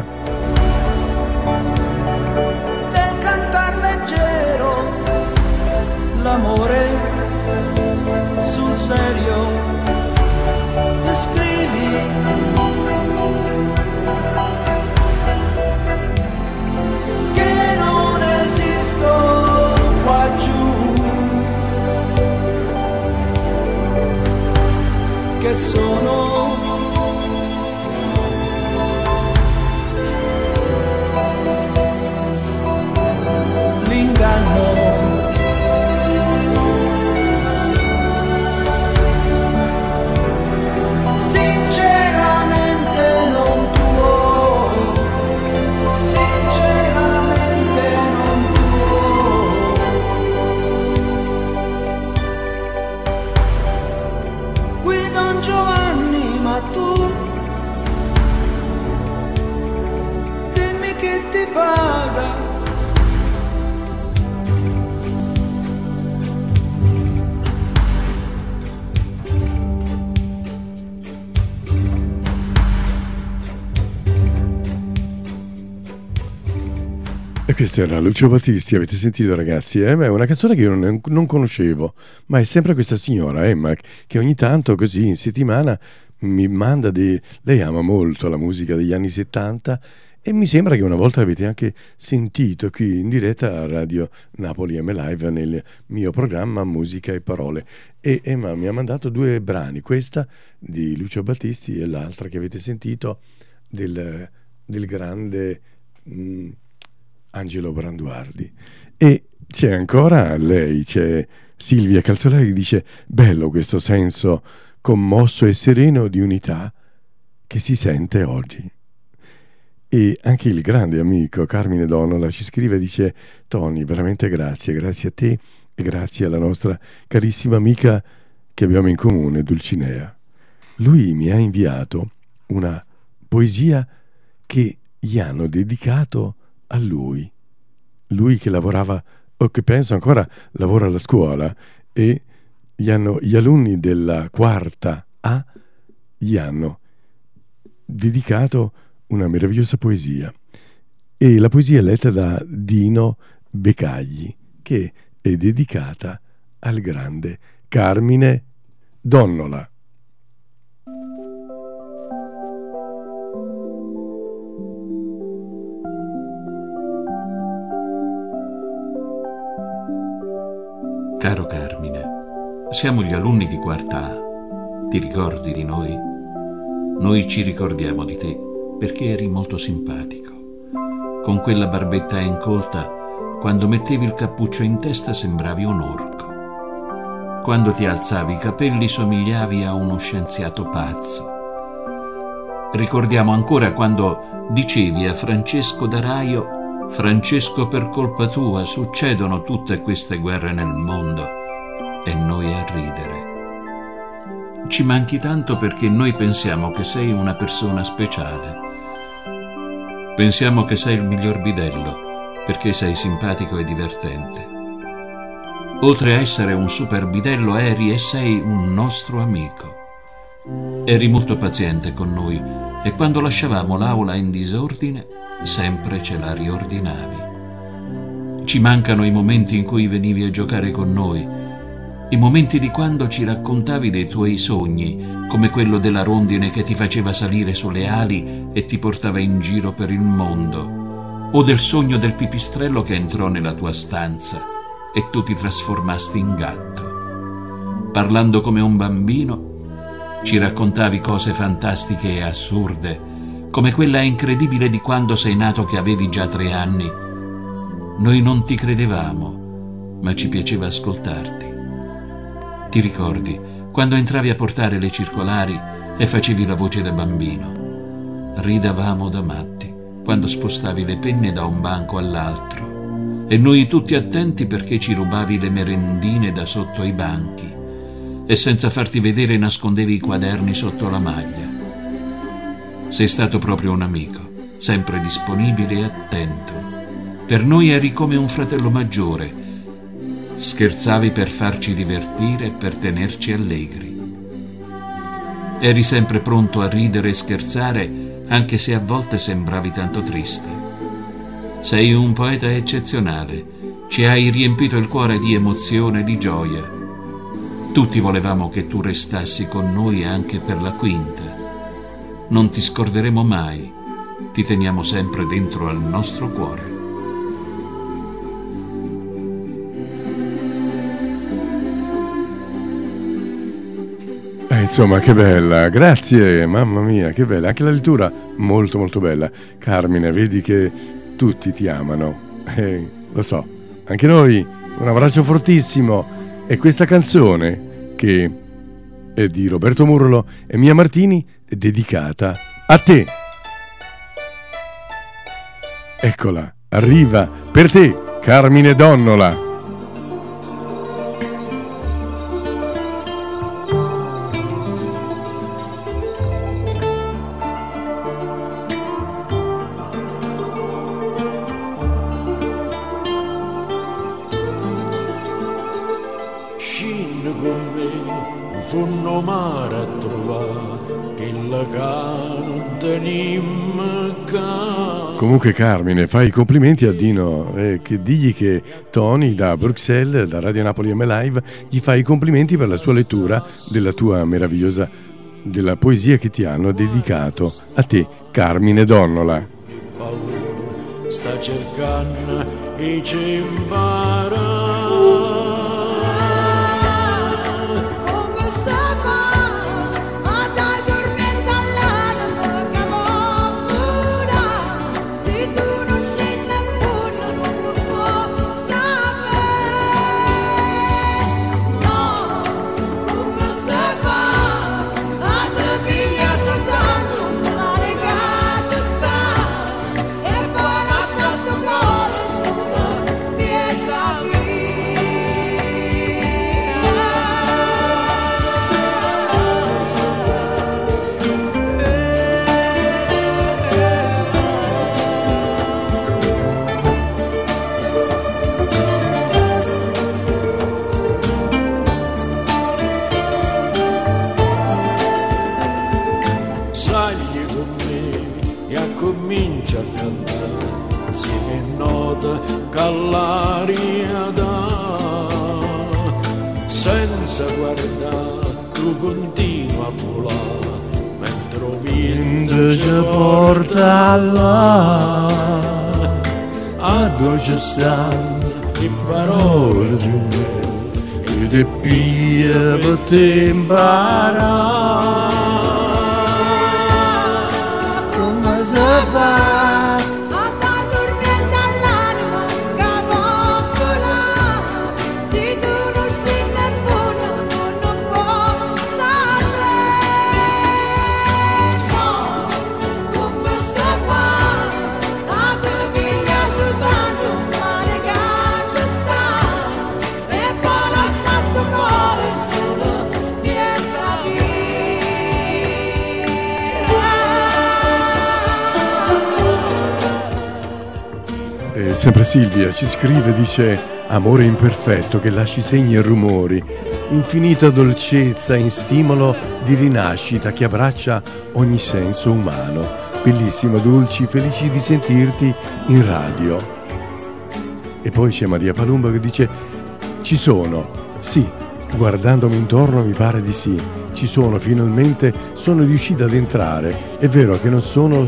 Del cantar leggero, l'amore sul serio, scrivi che non esisto qua giù, che sono l'inganno. Sinceramente non tuo, sinceramente non tuo. Qui Don Giovanni, ma tu dimmi chi ti paga. E questo era Lucio Battisti, avete sentito ragazzi? È una canzone che io non conoscevo, ma è sempre questa signora Emma che ogni tanto così in settimana mi manda Lei ama molto la musica degli anni 70 e mi sembra che una volta avete anche sentito qui in diretta a Radio Napoli M Live nel mio programma Musica e Parole. E Emma mi ha mandato due brani, questa di Lucio Battisti e l'altra che avete sentito del grande... Angelo Branduardi. E c'è ancora lei, c'è Silvia Calzolari che dice: bello questo senso commosso e sereno di unità che si sente oggi. E anche il grande amico Carmine Donnola ci scrive, dice: Tony, veramente grazie a te e grazie alla nostra carissima amica che abbiamo in comune, Dulcinea. Lui mi ha inviato una poesia che gli hanno dedicato a lui. Lui che lavorava, o che penso ancora lavora alla scuola, e gli alunni della quarta A gli hanno dedicato una meravigliosa poesia. E la poesia è letta da Dino Becagli, che è dedicata al grande Carmine Donnola. Caro Carmine, siamo gli alunni di quarta A. Ti ricordi di noi? Noi ci ricordiamo di te perché eri molto simpatico. Con quella barbetta incolta, quando mettevi il cappuccio in testa sembravi un orco. Quando ti alzavi i capelli somigliavi a uno scienziato pazzo. Ricordiamo ancora quando dicevi a Francesco D'Araio: Francesco, per colpa tua succedono tutte queste guerre nel mondo, e noi a ridere. Ci manchi tanto perché noi pensiamo che sei una persona speciale. Pensiamo che sei il miglior bidello perché sei simpatico e divertente. Oltre a essere un super bidello, eri e sei un nostro amico. Eri molto paziente con noi e quando lasciavamo l'aula in disordine sempre ce la riordinavi. Ci mancano i momenti in cui venivi a giocare con noi, i momenti di quando ci raccontavi dei tuoi sogni, come quello della rondine che ti faceva salire sulle ali e ti portava in giro per il mondo, o del sogno del pipistrello che entrò nella tua stanza e tu ti trasformasti in gatto. Parlando come un bambino, ci raccontavi cose fantastiche e assurde, come quella incredibile di quando sei nato che avevi già 3 anni. Noi non ti credevamo, ma ci piaceva ascoltarti. Ti ricordi quando entravi a portare le circolari e facevi la voce da bambino? Ridavamo da matti quando spostavi le penne da un banco all'altro e noi tutti attenti perché ci rubavi le merendine da sotto ai banchi e senza farti vedere nascondevi i quaderni sotto la maglia. Sei stato proprio un amico, sempre disponibile e attento. Per noi eri come un fratello maggiore. Scherzavi per farci divertire e per tenerci allegri. Eri sempre pronto a ridere e scherzare, anche se a volte sembravi tanto triste. Sei un poeta eccezionale. Ci hai riempito il cuore di emozione e di gioia. Tutti volevamo che tu restassi con noi anche per la quinta. Non ti scorderemo mai, ti teniamo sempre dentro al nostro cuore. Insomma, che bella, grazie, mamma mia, che bella, anche la lettura molto molto bella. Carmine, vedi che tutti ti amano, lo so, anche noi, un abbraccio fortissimo. E questa canzone, che è di Roberto Murolo e Mia Martini, è dedicata a te. Eccola, arriva per te, Carmine Donnola. Scendi con me, funno mare a trovare, che la non tenim ca. Comunque Carmine, fai i complimenti a Dino, che digli che Tony da Bruxelles, da Radio Napoli M Live, gli fa i complimenti per la sua lettura della tua meravigliosa, della poesia che ti hanno dedicato a te, Carmine Donnola. Sta cercando e ci impara. E poi lascia sto cuore solo, piensa a me. e comincia a cantare insieme a note che l'aria dà, senza guardare tu continua a volare mentre il vento ci porta là, a dove ci stanno le parole più belle e te pia per te imparare. Come si fa? Sempre Silvia ci scrive, dice: amore imperfetto che lasci segni e rumori, infinita dolcezza in stimolo di rinascita che abbraccia ogni senso umano. Bellissima, Dulci, felici di sentirti in radio. E poi c'è Maria Palumbo che dice: ci sono, sì, guardandomi intorno mi pare di sì, ci sono, finalmente sono riuscita ad entrare. È vero che non sono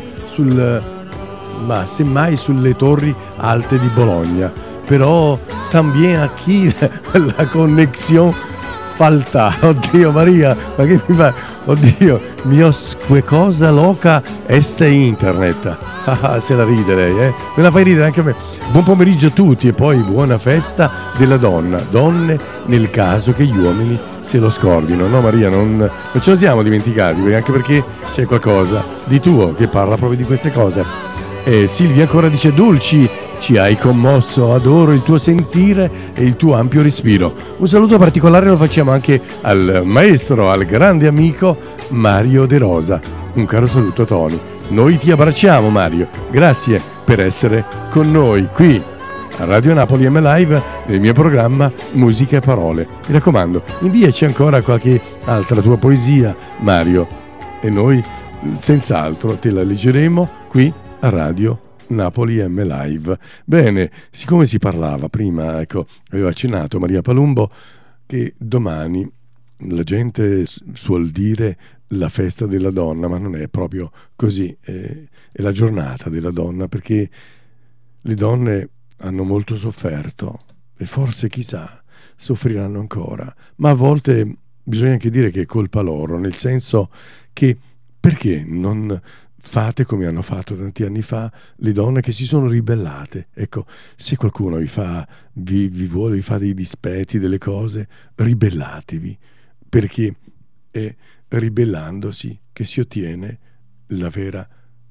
ma semmai sulle torri alte di Bologna, però también aquí la connessione falta. Oddio Maria, ma che mi fa? Oddio mio, que cosa loca este internet. Se la ride lei, me la fai ridere anche a me. Buon pomeriggio a tutti e poi buona festa della donna, donne nel caso che gli uomini se lo scordino. No Maria, non ce lo siamo dimenticati, anche perché c'è qualcosa di tuo che parla proprio di queste cose. E Silvia ancora dice: Dulci, ci hai commosso, adoro il tuo sentire e il tuo ampio respiro. Un saluto particolare lo facciamo anche al maestro, al grande amico Mario De Rosa. Un caro saluto Tony. Noi ti abbracciamo Mario, grazie per essere con noi qui a Radio Napoli M Live nel mio programma Musica e Parole. Mi raccomando, inviaci ancora qualche altra tua poesia Mario e noi senz'altro te la leggeremo qui a Radio Napoli M Live. Bene, siccome si parlava prima, ecco, aveva accennato Maria Palumbo che domani la gente suol dire la festa della donna, ma non è proprio così, è la giornata della donna, perché le donne hanno molto sofferto e forse chissà soffriranno ancora, ma a volte bisogna anche dire che è colpa loro, nel senso che perché non fate come hanno fatto tanti anni fa le donne che si sono ribellate. Ecco, se qualcuno vi fa dei dispetti, delle cose, ribellatevi, perché è ribellandosi che si ottiene la vera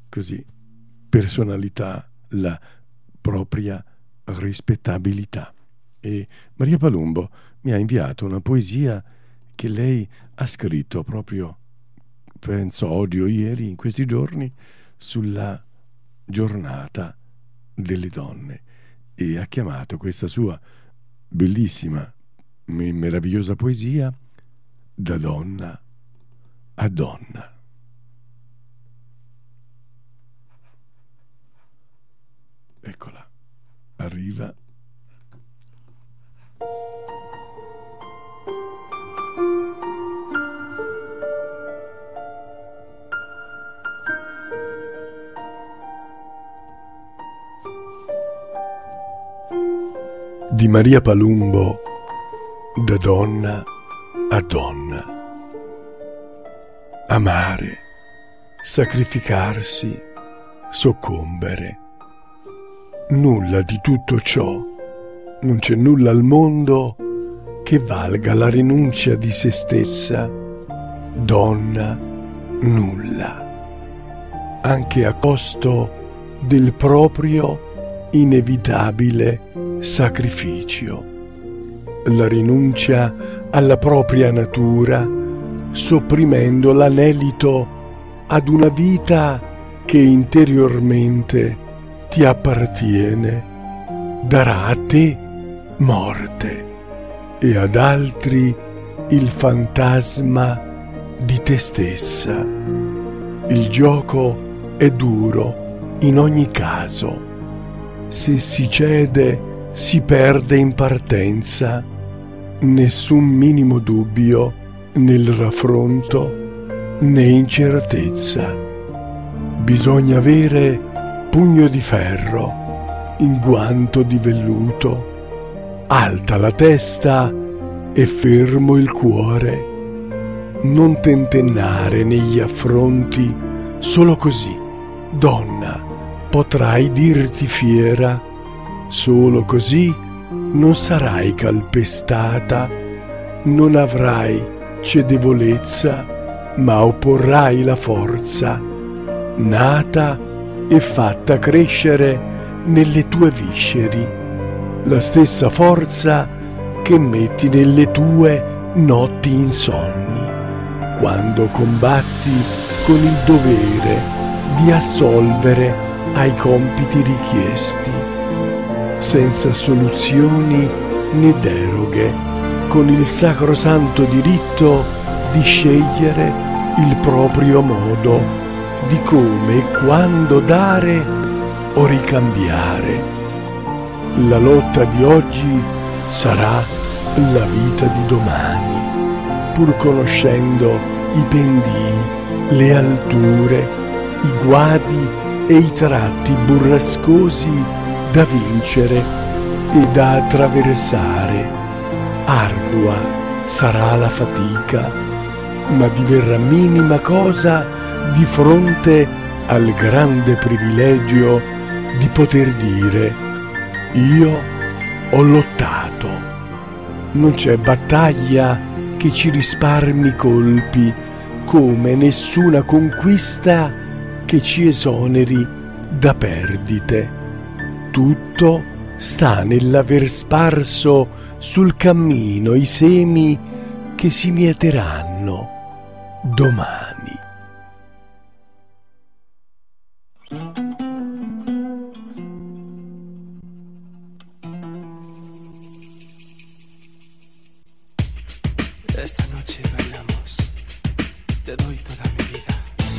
personalità, la propria rispettabilità. E Maria Palumbo mi ha inviato una poesia che lei ha scritto proprio, penso oggi o ieri, in questi giorni, sulla giornata delle donne, e ha chiamato questa sua bellissima, meravigliosa poesia Da donna a donna. Eccola, arriva. Di Maria Palumbo, Da donna a donna. Amare, sacrificarsi, soccombere. Nulla di tutto ciò, non c'è nulla al mondo che valga la rinuncia di se stessa. Donna, nulla, anche a costo del proprio inevitabile sacrificio. La rinuncia alla propria natura, sopprimendo l'anelito ad una vita che interiormente ti appartiene, darà a te morte e ad altri il fantasma di te stessa. Il gioco è duro in ogni caso. Se si cede si perde in partenza, nessun minimo dubbio nel raffronto né incertezza. Bisogna avere pugno di ferro in guanto di velluto, alta la testa e fermo il cuore. Non tentennare negli affronti, solo così, donna, potrai dirti fiera, solo così non sarai calpestata, non avrai cedevolezza, ma opporrai la forza, nata e fatta crescere nelle tue visceri, la stessa forza che metti nelle tue notti insonni, quando combatti con il dovere di assolvere ai compiti richiesti, senza soluzioni né deroghe, con il sacrosanto diritto di scegliere il proprio modo di come e quando dare o ricambiare. La lotta di oggi sarà la vita di domani, pur conoscendo i pendii, le alture, i guadi e i tratti burrascosi da vincere e da attraversare. Ardua sarà la fatica, ma diverrà minima cosa di fronte al grande privilegio di poter dire: io ho lottato. Non c'è battaglia che ci risparmi colpi, come nessuna conquista che ci esoneri da perdite. Tutto sta nell'aver sparso sul cammino i semi che si mieteranno domani. Esta noche bailamos, te doy toda mi vida.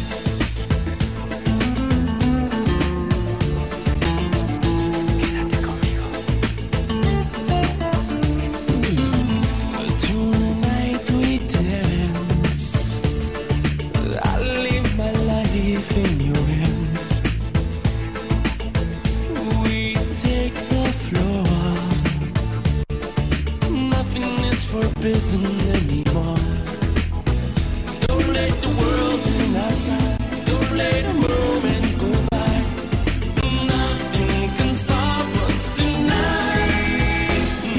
Quédate conmigo. Tonight we dance. I live my life in your hands. We take the floor. Nothing is forbidden anymore. Don't let the world turn outside. Don't let a moment go by. Nothing can stop us tonight.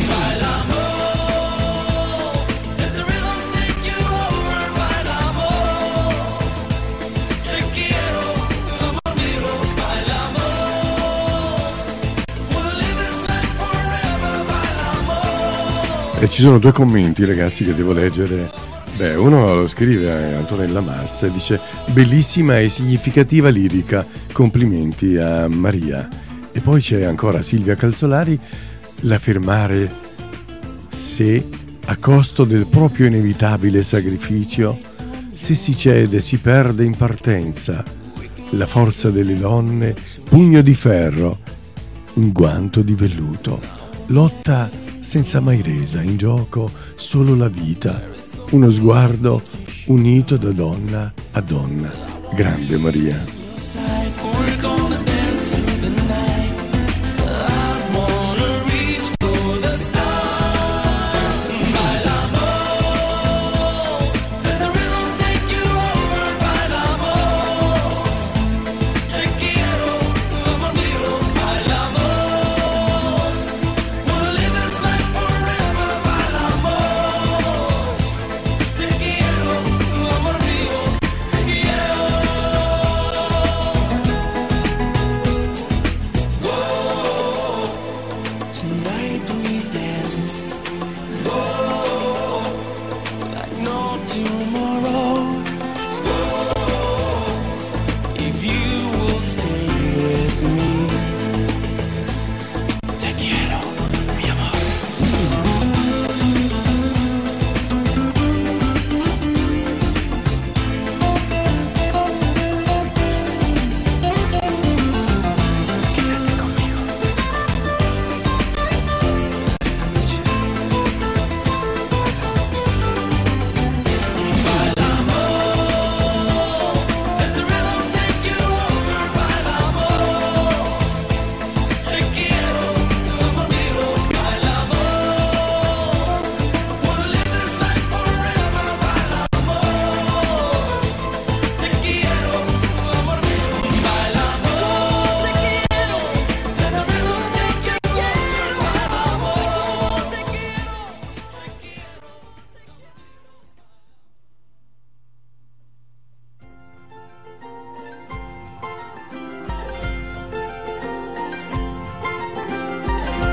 Bailamos, let the rhythm take you over. Bailamos, te quiero, amor mío. Bailamos, wanna live this life forever. Bailamos. E ci sono due commenti, ragazzi, che devo leggere. Beh, uno lo scrive Antonella Massa e dice: bellissima e significativa lirica, complimenti a Maria. E poi c'è ancora Silvia Calzolari, l'affermare: se a costo del proprio inevitabile sacrificio, se si cede si perde in partenza, la forza delle donne, pugno di ferro, in guanto di velluto, lotta senza mai resa, in gioco solo la vita, uno sguardo unito da donna a donna. Grande Maria. We're gonna dance through the night. I wanna reach for the stars. Bailamos, let the rhythm take you over. Bailamos, te quiero, amor mío. Bailamos, wanna live this life forever. Bailamos, te quiero, amor mío. Te quiero.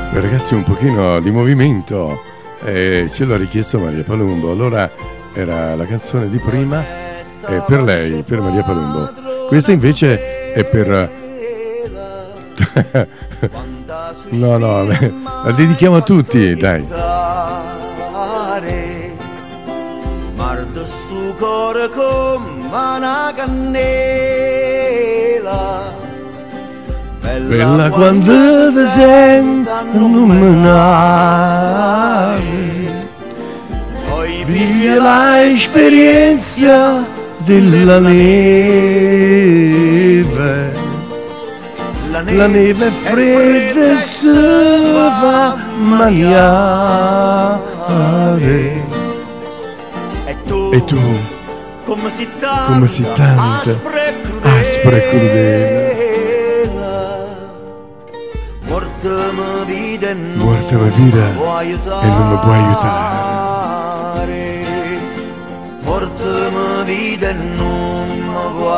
Beh, ragazzi, un pochino di movimento, ce l'ha richiesto Maria Palumbo. Allora era la canzone di prima, per lei, per Maria Palumbo. Questa invece è per no, la dedichiamo a tutti, dai. Mardo stu cuore come una cannella, bella quando ti sento nominare, poi vivi l'esperienza della neve. La neve è fredda e si fa mangiare. E tu, come si tanta, aspra e crudele, mortami vita e non mi può aiutare. Mortami vita e non mi può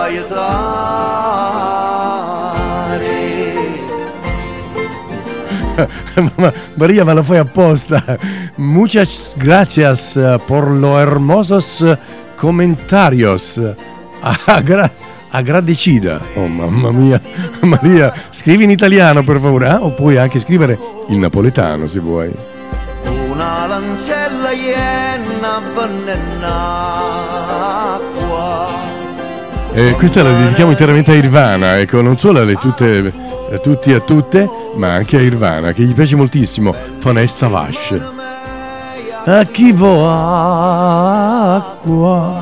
aiutare. Maria, me lo fai apposta. Muchas gracias por los hermosos comentarios. Agradecida. Oh mamma mia. Maria, scrivi in italiano per favore, o puoi anche scrivere in napoletano se vuoi. Una lancella iena avvelenacqua. Questa la dedichiamo interamente a Irvana, ecco, non solo a tutti e a tutte, ma anche a Irvana, che gli piace moltissimo Fonesta Vasce. A chi vuole acqua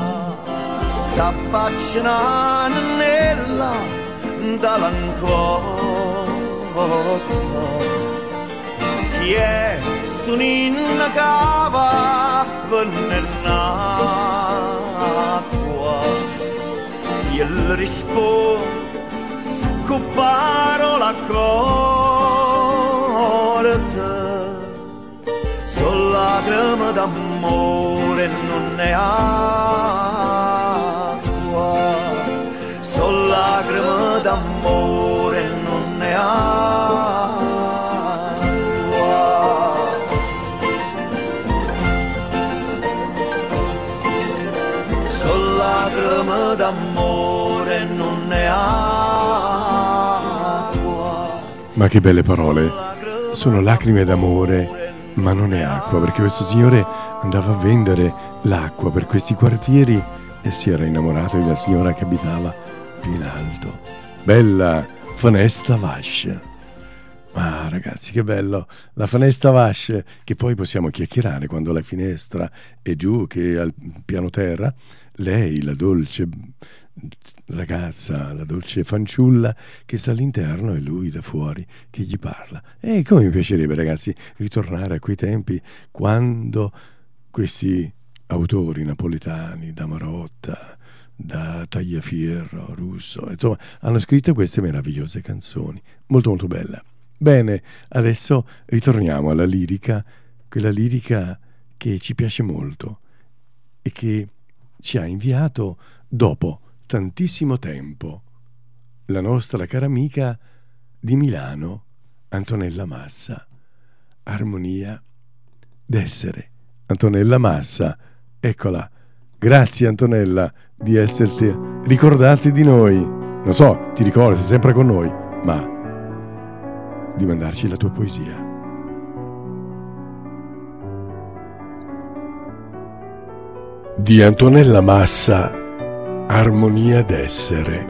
s'affaccia nella dall'ancora. Chi è sto ninna cava vennenacqua? Io rispondo con parola corta, sono lacrime d'amore, non è acqua. Sono lacrime d'amore, non è acqua. Sono lacrime d'amore, non è acqua. Ma che belle parole. Sono lacrime d'amore, ma non è acqua, perché questo signore andava a vendere l'acqua per questi quartieri e si era innamorato di una signora che abitava più in alto. Bella Fonesta Vasce. Ah, ragazzi, che bello, la Fonesta Vasce, che poi possiamo chiacchierare quando la finestra è giù, che al piano terra, lei, la dolce ragazza, la dolce fanciulla che sta all'interno e lui da fuori che gli parla. E come mi piacerebbe, ragazzi, ritornare a quei tempi quando questi autori napoletani, da Marotta, da Tagliaferro, Russo, insomma, hanno scritto queste meravigliose canzoni, molto molto belle. Bene, adesso ritorniamo alla lirica, quella lirica che ci piace molto e che ci ha inviato dopo tantissimo tempo la nostra cara amica di Milano, Antonella Massa. Armonia d'essere. Antonella Massa, eccola. Grazie Antonella di esserti ricordati di noi. Non so, ti ricordi, sei sempre con noi, ma di mandarci la tua poesia. Di Antonella Massa, Armonia d'essere.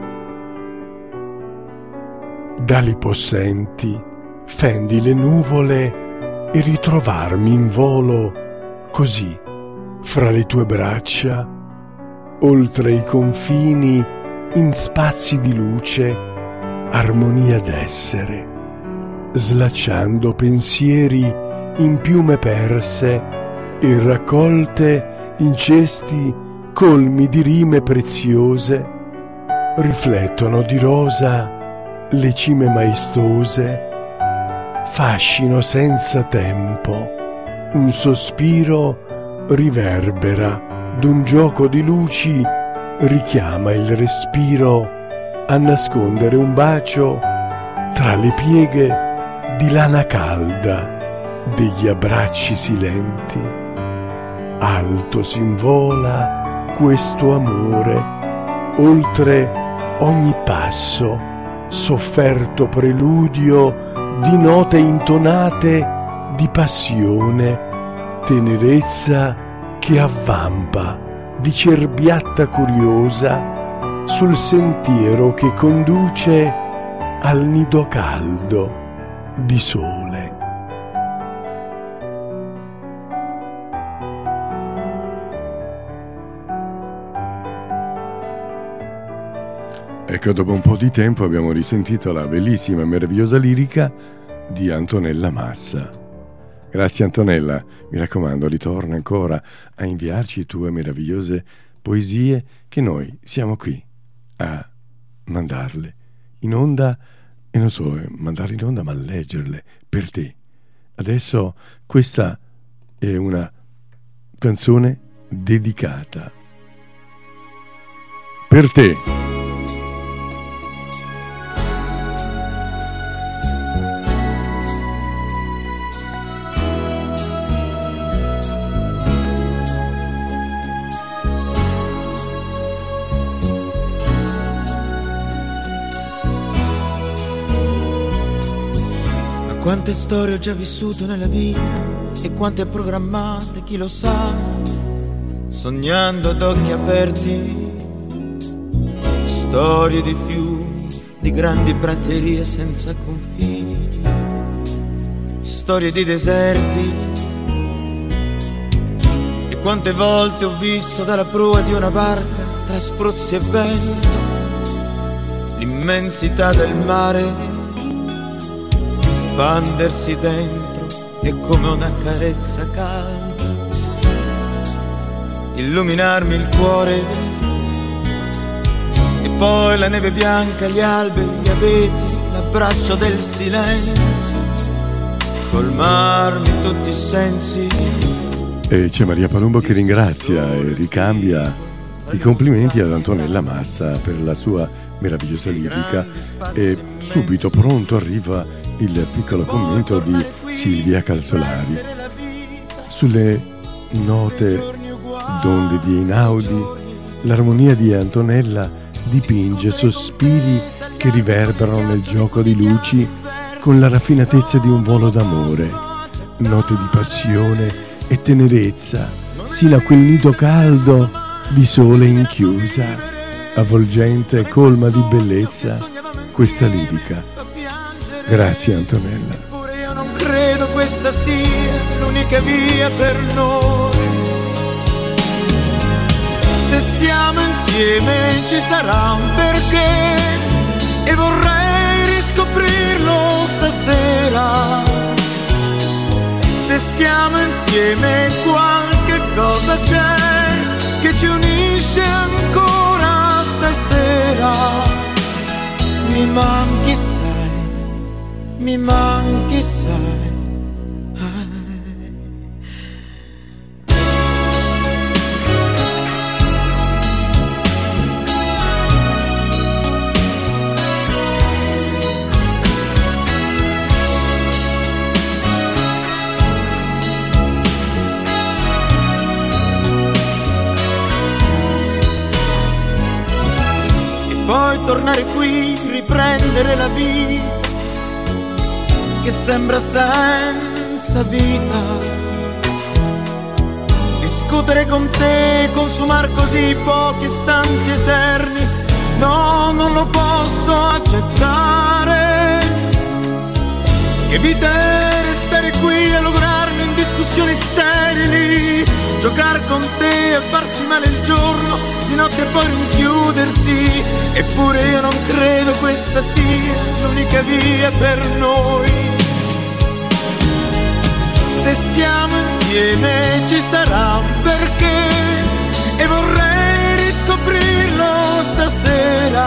Dali possenti, fendi le nuvole e ritrovarmi in volo così, fra le tue braccia, oltre i confini, in spazi di luce, armonia d'essere, slacciando pensieri in piume perse e raccolte in cesti colmi di rime preziose, riflettono di rosa le cime maestose, fascino senza tempo, un sospiro riverbera d'un gioco di luci, richiama il respiro a nascondere un bacio tra le pieghe di lana calda, degli abbracci silenti. Alto s'invola questo amore, oltre ogni passo, sofferto preludio di note intonate di passione, tenerezza che avvampa di cerbiatta curiosa sul sentiero che conduce al nido caldo di sole. Ecco, dopo un po' di tempo abbiamo risentito la bellissima e meravigliosa lirica di Antonella Massa. Grazie Antonella, mi raccomando, ritorna ancora a inviarci tue meravigliose poesie che noi siamo qui a mandarle in onda, e non solo mandarle in onda, ma leggerle per te. Adesso questa è una canzone dedicata per te. Quante storie ho già vissuto nella vita e quante programmate, chi lo sa, sognando ad occhi aperti. Storie di fiumi, di grandi praterie senza confini, storie di deserti. E quante volte ho visto dalla prua di una barca, tra spruzzi e vento, l'immensità del mare espandersi dentro e come una carezza calda illuminarmi il cuore, e poi la neve bianca, gli alberi, gli abeti, l'abbraccio del silenzio, colmarmi tutti i sensi. E c'è Maria Palumbo che ringrazia e ricambia i complimenti ad Antonella Massa per la sua meravigliosa lirica, e subito pronto arriva il piccolo commento di Silvia Calzolari sulle note d'onde di Einaudi. L'armonia di Antonella dipinge sospiri che riverberano nel gioco di luci con la raffinatezza di un volo d'amore, note di passione e tenerezza sino a quel nido caldo di sole inchiusa, avvolgente e colma di bellezza questa lirica. Grazie Antonella. Eppure io non credo questa sia l'unica via per noi. Se stiamo insieme ci sarà un perché, e vorrei riscoprirlo stasera. Se stiamo insieme qualche cosa c'è che ci unisce ancora stasera. Mi manchi, mi manchi, sai. E poi tornare qui, riprendere la vita che sembra senza vita, discutere con te, consumar così pochi istanti eterni. No, non lo posso accettare. Che vita è restare qui a lograrmi in discussioni sterili, giocare con te a farsi male il giorno, di notte poi rinchiudersi. Eppure io non credo questa sia l'unica via per noi. Se stiamo insieme ci sarà un perché, e vorrei riscoprirlo stasera.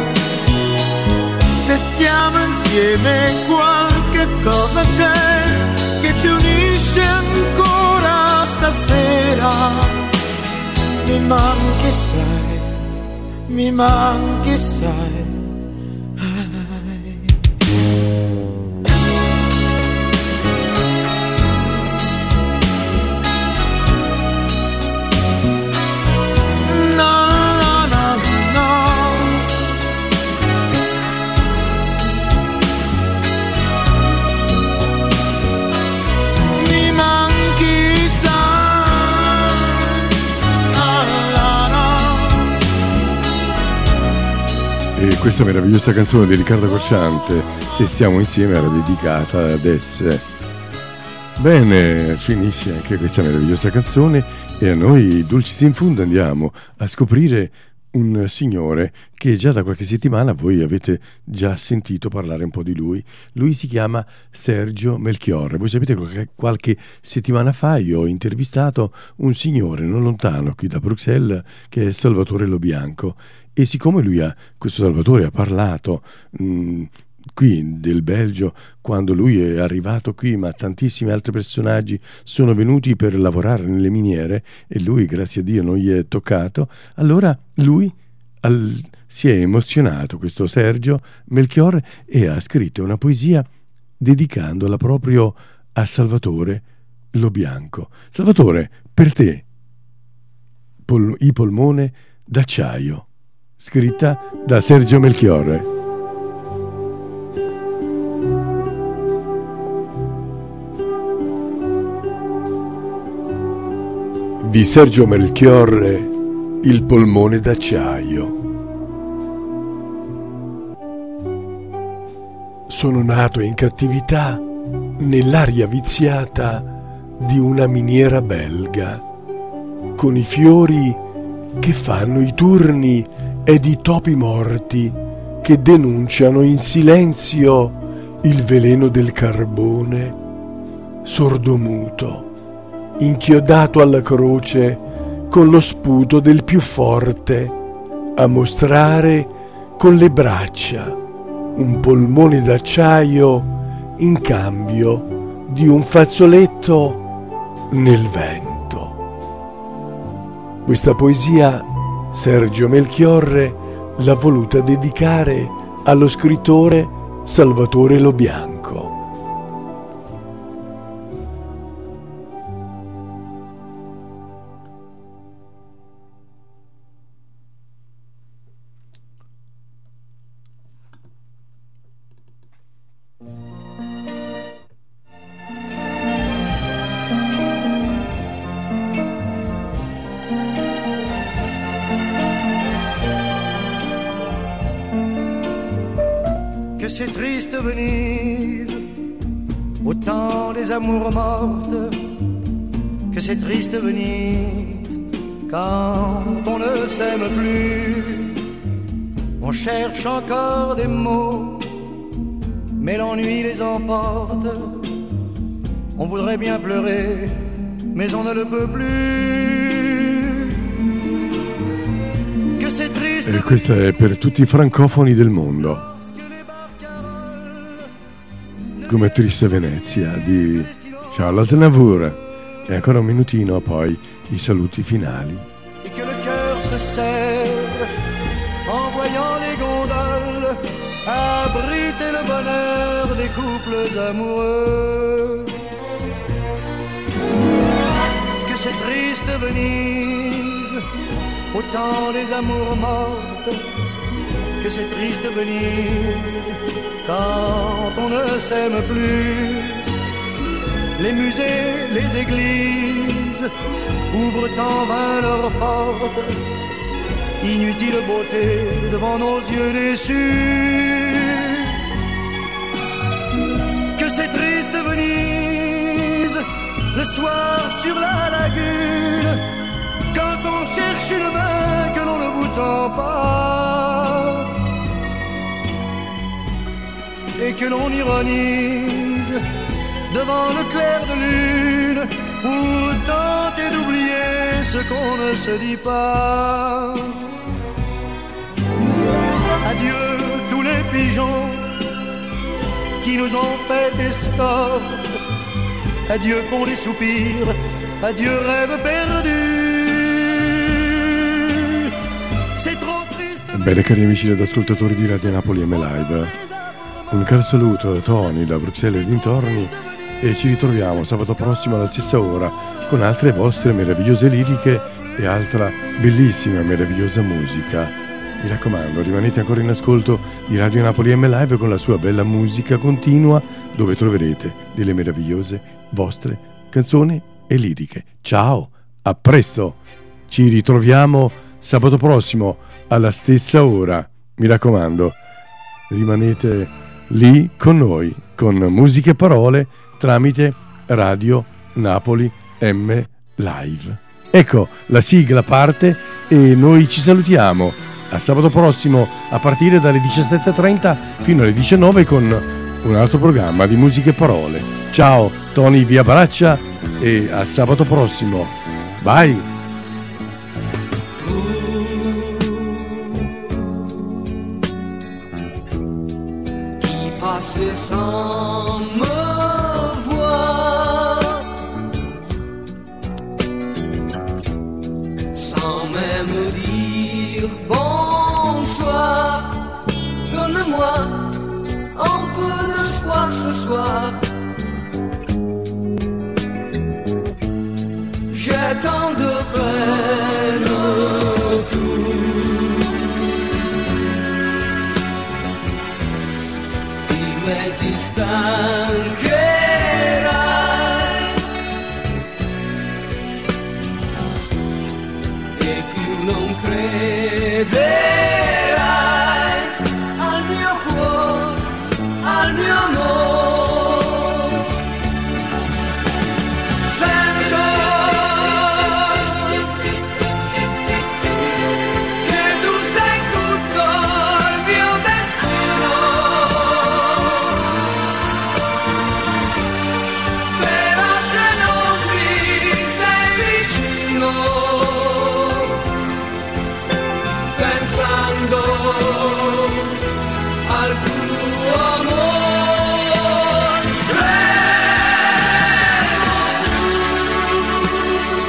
Se stiamo insieme qualche cosa c'è che ci unisce ancora stasera. Mi manchi, sai, mi manchi, sai. Questa meravigliosa canzone di Riccardo Cocciante, Se stiamo insieme, era dedicata ad esse. Bene, finisce anche questa meravigliosa canzone e a noi Dulcis in Fundo andiamo a scoprire un signore che già da qualche settimana voi avete già sentito parlare un po' di lui. Lui si chiama Sergio Melchiorre. Voi sapete che qualche settimana fa io ho intervistato un signore non lontano qui da Bruxelles che è Salvatore Lobianco, e siccome questo Salvatore ha parlato qui del Belgio quando lui è arrivato qui, ma tantissimi altri personaggi sono venuti per lavorare nelle miniere e lui, grazie a Dio, non gli è toccato, allora lui si è emozionato, questo Sergio Melchiorre, e ha scritto una poesia dedicandola proprio a Salvatore Lobianco. Salvatore, per te I polmone d'acciaio, scritta da Sergio Melchiorre. Di Sergio Melchiorre, Il polmone d'acciaio. Sono nato in cattività nell'aria viziata di una miniera belga, con i fiori che fanno i turni ed i topi morti che denunciano in silenzio il veleno del carbone, sordomuto, inchiodato alla croce con lo sputo del più forte, a mostrare con le braccia un polmone d'acciaio in cambio di un fazzoletto nel vento. Questa poesia Sergio Melchiorre l'ha voluta dedicare allo scrittore Salvatore Lobianco. Que c'est triste Venise, au temps des amours mortes. Que c'est triste Venise, quand on ne s'aime plus. On cherche encore des mots, mais l'ennui les emporte. On voudrait bien pleurer, mais on ne le peut plus. Que c'est triste E questa è per tutti i francofoni del mondo. Come Triste Venezia di Charles Aznavour. E ancora un minutino, poi i saluti finali. Et que le cœur se serre en voyant les gondoles abriter le bonheur des couples amoureux. Que c'est triste Venise, au temps des amours mortes. Que c'est triste Venise, quand on ne s'aime plus. Les musées, les églises ouvrent en vain leurs portes. Inutile beauté devant nos yeux déçus. Que c'est triste Venise, le soir sur la lagune, quand on cherche une main que l'on ne vous tend pas. Et que l'on ironise devant le clair de lune pour tenter d'oublier ce qu'on ne se dit pas. Adieu tous les pigeons qui nous ont fait escorte. Adieu pour les soupirs, adieu rêve perdu. C'est trop triste. Bene, cari amici ed ascoltatori di Radio Napoli M Live, un caro saluto da Tony da Bruxelles e dintorni, e ci ritroviamo sabato prossimo alla stessa ora con altre vostre meravigliose liriche e altra bellissima meravigliosa musica. Mi raccomando, rimanete ancora in ascolto di Radio Napoli M Live con la sua bella musica continua, dove troverete delle meravigliose vostre canzoni e liriche. Ciao, a presto, ci ritroviamo sabato prossimo alla stessa ora. mi raccomando, rimanete lì con noi, con musiche e parole tramite Radio Napoli M Live. Ecco, la sigla parte e noi ci salutiamo. A sabato prossimo a partire dalle 17:30 fino alle 19 con un altro programma di musiche e parole. Ciao, Tony vi abbraccia e a sabato prossimo. Bye! Passer sans me voir, sans même dire bonsoir. Donne-moi un peu d'espoir ce soir. J'ai tant de peine autour. Ti stancherai e più non crederai al mio cuore, al mio amore. Sento che tu sei tutto il mio destino. Pensando al tuo amore,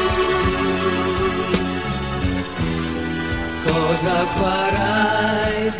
cosa farai